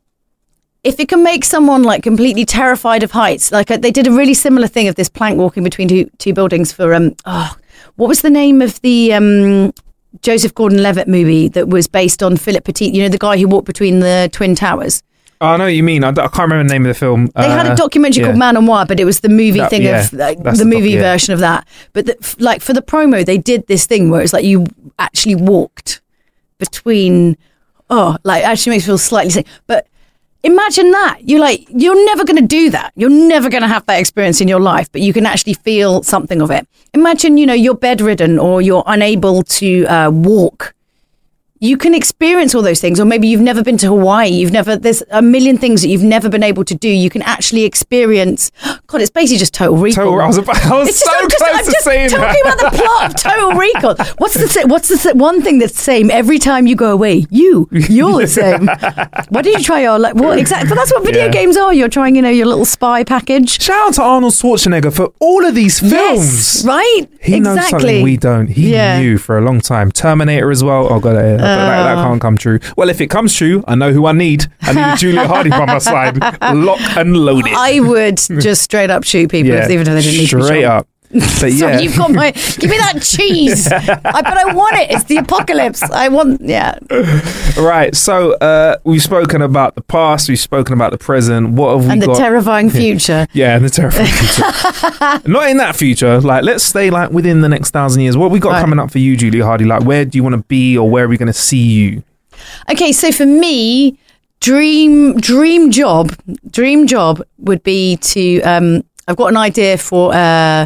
if it can make someone like completely terrified of heights, like uh, they did a really similar thing of this plank walking between two two buildings for, um, oh, what was the name of the um, Joseph Gordon-Levitt movie that was based on Philip Petit, you know, the guy who walked between the Twin Towers?
Oh, I know what you mean. I, I can't remember the name of the film.
They uh, had a documentary yeah. called Man on Wire, but it was the movie that, thing yeah, of like, the, the movie doc, yeah. version of that. But the, like for the promo, they did this thing where it's like you actually walked between. Oh, like actually makes me feel slightly sick. But imagine that you're like you're never going to do that. You're never going to have that experience in your life, but you can actually feel something of it. Imagine, you know, you're bedridden or you're unable to uh, walk. You can experience all those things, or maybe you've never been to Hawaii. You've never, there's a million things that you've never been able to do. You can actually experience. God, it's basically just Total Recall.
Total, I was, about, I was
it's
so
just,
close
I'm
to
just
saying
talking
that.
about the plot of Total Recall. What's the what's the one thing that's the same every time you go away? You, you're the same. What did you try? Your like what exactly? But that's what video yeah. games are. You're trying, you know, your little spy package.
Shout out to Arnold Schwarzenegger for all of these films.
Yes, right?
He
exactly.
knows something we don't. He yeah. knew for a long time. Terminator as well. Oh god, uh, that, that can't come true. Well, if it comes true, I know who I need. I need a Julia Hardy by my side, lock and loaded.
I would just straight up shoot people, yeah, even if they didn't need to be shot.
Straight up. But
Sorry,
yeah,
you've got my. Give me that cheese. I, but I want it. It's the apocalypse. I want. Yeah.
Right. So uh, we've spoken about the past. We've spoken about the present. What have we
and
got?
And the terrifying future.
Yeah, and the terrifying future. Not in that future. Like, let's stay like within the next thousand years. What have we got right. coming up for you, Julia Hardy? Like, where do you want to be, or where are we going to see you?
Okay, so for me, dream dream job, dream job would be to. Um, I've got an idea for uh,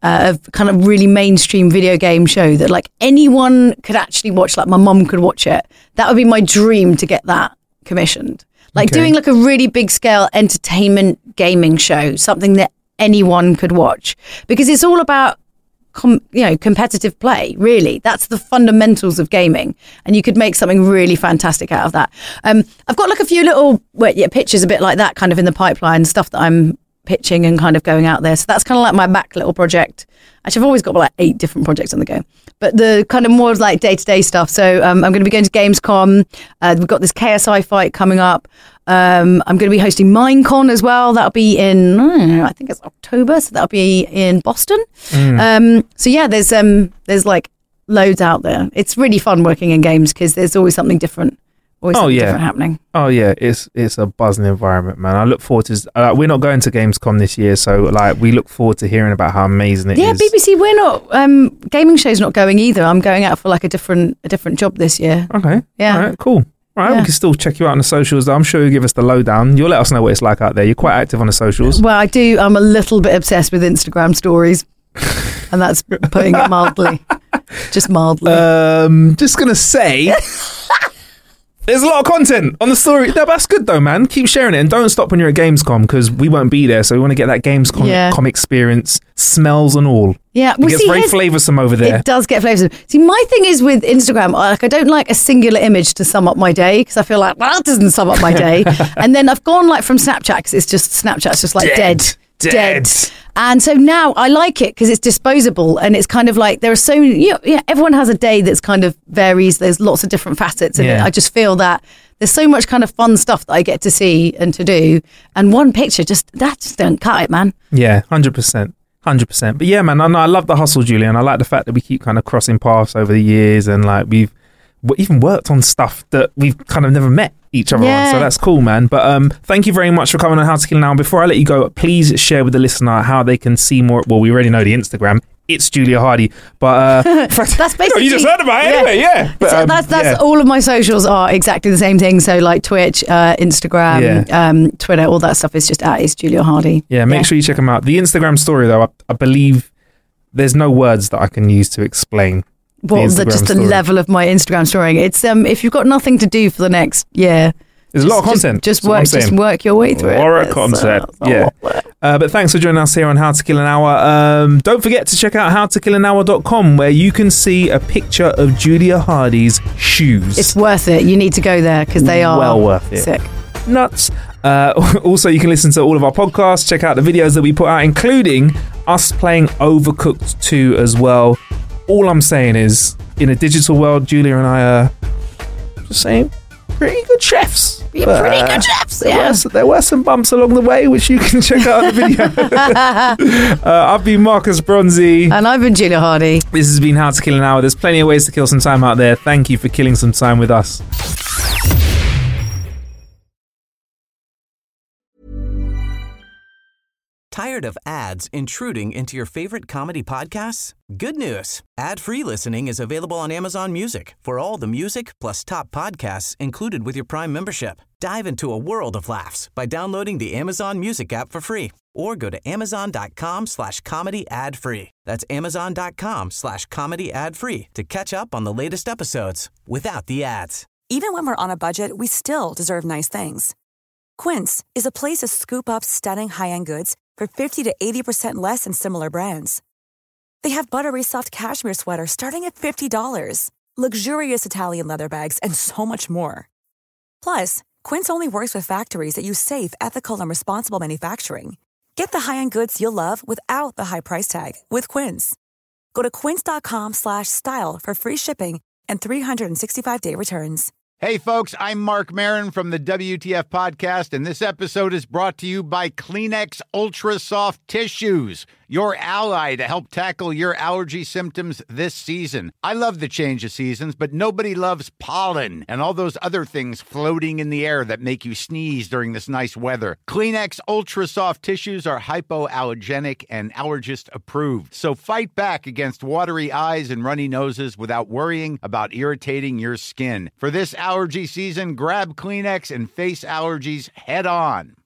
uh, of kind of really mainstream video game show that like anyone could actually watch, like my mum could watch it. That would be my dream, to get that commissioned. Like
Okay.
doing like a really big scale entertainment gaming show, something that anyone could watch, because it's all about Com, you know, competitive play, really. That's the fundamentals of gaming, and you could make something really fantastic out of that. Um, I've got like a few little well, yeah, pictures a bit like that kind of in the pipeline, stuff that I'm pitching and kind of going out there. So that's kind of like my back little project. Actually, I've always got like eight different projects on the go, but the kind of more like day-to-day stuff. So um, I'm going to be going to Gamescom. Uh, we've got this K S I fight coming up. Um, I'm going to be hosting Minecon as well. That'll be in, I don't know, I think it's October. So that'll be in Boston.
Mm.
Um, so yeah, there's um, there's like loads out there. It's really fun working in games because there's always something different. Always
Oh
something
yeah,
different happening.
Oh yeah, it's it's a buzzing environment, man. I look forward to. Uh, we're not going to Gamescom this year, so like we look forward to hearing about how amazing it is.
Yeah, B B C, we're not, um, gaming show's not going either. I'm going out for like a different a different job this year.
Okay.
Yeah.
All right, cool. All right,
Yeah.
we can still check you out on the socials. I'm sure you'll give us the lowdown. You'll let us know what it's like out there. You're quite active on the socials.
Well, I do. I'm a little bit obsessed with Instagram stories, and that's putting it mildly. Just mildly.
Um, just gonna say, there's a lot of content on the story. No, but that's good though, man. Keep sharing it, and don't stop when you're at Gamescom, because we won't be there. So we want to get that Gamescom
Yeah.
com experience, smells and all.
Yeah,
it
well,
gets
see,
very
here's-
flavoursome over there.
It does get flavours. See, my thing is with Instagram, like I don't like a singular image to sum up my day, because I feel like, well, that doesn't sum up my day. And then I've gone like from Snapchat, because it's just, Snapchat's just like
Dead.
dead.
Dead.
And so now I like it because it's disposable, and it's kind of like there are so many, you know, yeah, everyone has a day that's kind of varies. There's lots of different facets in it.
Yeah.
I just feel that there's so much kind of fun stuff that I get to see and to do. And one picture, just, that just don't cut it, man.
Yeah, one hundred percent. one hundred percent. But yeah, man, I, know, I love the hustle, Julian. I like the fact that we keep kind of crossing paths over the years, and like we've w- even worked on stuff that we've kind of never met each other on.
Yeah.
So that's cool, man. But um, thank you very much for coming on How to Kill Now. Before I let you go, please share with the listener how they can see more. Well, we already know the Instagram. It's Julia Hardy. But uh,
That's basically.
No, you just heard about it anyway, yeah. But,
So
um,
that's that's
yeah.
all of my socials are exactly the same thing. So like Twitch, uh, Instagram,
Yeah.
um, Twitter, all that stuff is just at is Julia Hardy.
Yeah, make sure you check them out. The Instagram story, though, I, I believe there's no words that I can use to explain.
Well,
the
the, just the
story.
level of my Instagram story. It's um, if you've got nothing to do for the next year,
There's a lot of
just-
content.
Just,
That's what I'm
work, just
saying.
work your way through
A lot
it.
of
It's,
content.
uh, it's a
yeah.
lot of work.
Uh, but thanks for joining us here on How to Kill an Hour. Um, don't forget to check out how to kill an hour dot com, where you can see a picture of Julia Hardy's shoes.
It's worth it. You need to go there because they are
well worth it.
sick.
Nuts. Uh, also, you can listen to all of our podcasts, check out the videos that we put out, including us playing Overcooked two as well. All I'm saying is, in a digital world, Julia and I are just saying pretty good chefs.
You're
But,
pretty
uh,
good chefs.
There,
Yeah.
were, some- there were some bumps along the way, which you can check out in the video. uh, I've been Marcus Bronzy.
And I've been Julia Hardy.
This has been How to Kill an Hour. There's plenty of ways to kill some time out there. Thank you for killing some time with us.
Tired of ads intruding into your favorite comedy podcasts? Good news. Ad-free listening is available on Amazon Music for all the music plus top podcasts included with your Prime membership. Dive into a world of laughs by downloading the Amazon Music app for free or go to amazon.com slash comedy ad free. That's amazon.com slash comedy ad free to catch up on the latest episodes without the ads.
Even when we're on a budget, we still deserve nice things. Quince is a place to scoop up stunning high-end goods for fifty to eighty percent less than similar brands. They have buttery soft cashmere sweaters starting at fifty dollars, luxurious Italian leather bags, and so much more. Plus, Quince only works with factories that use safe, ethical, and responsible manufacturing. Get the high-end goods you'll love without the high price tag with Quince. Go to quince.com slash style for free shipping and three sixty-five day returns.
Hey, folks, I'm Mark Marin from the W T F Podcast, and this episode is brought to you by Kleenex Ultra Soft Tissues, your ally to help tackle your allergy symptoms this season. I love the change of seasons, but nobody loves pollen and all those other things floating in the air that make you sneeze during this nice weather. Kleenex Ultra Soft Tissues are hypoallergenic and allergist approved, so fight back against watery eyes and runny noses without worrying about irritating your skin. For this allergy season, grab Kleenex and face allergies head on.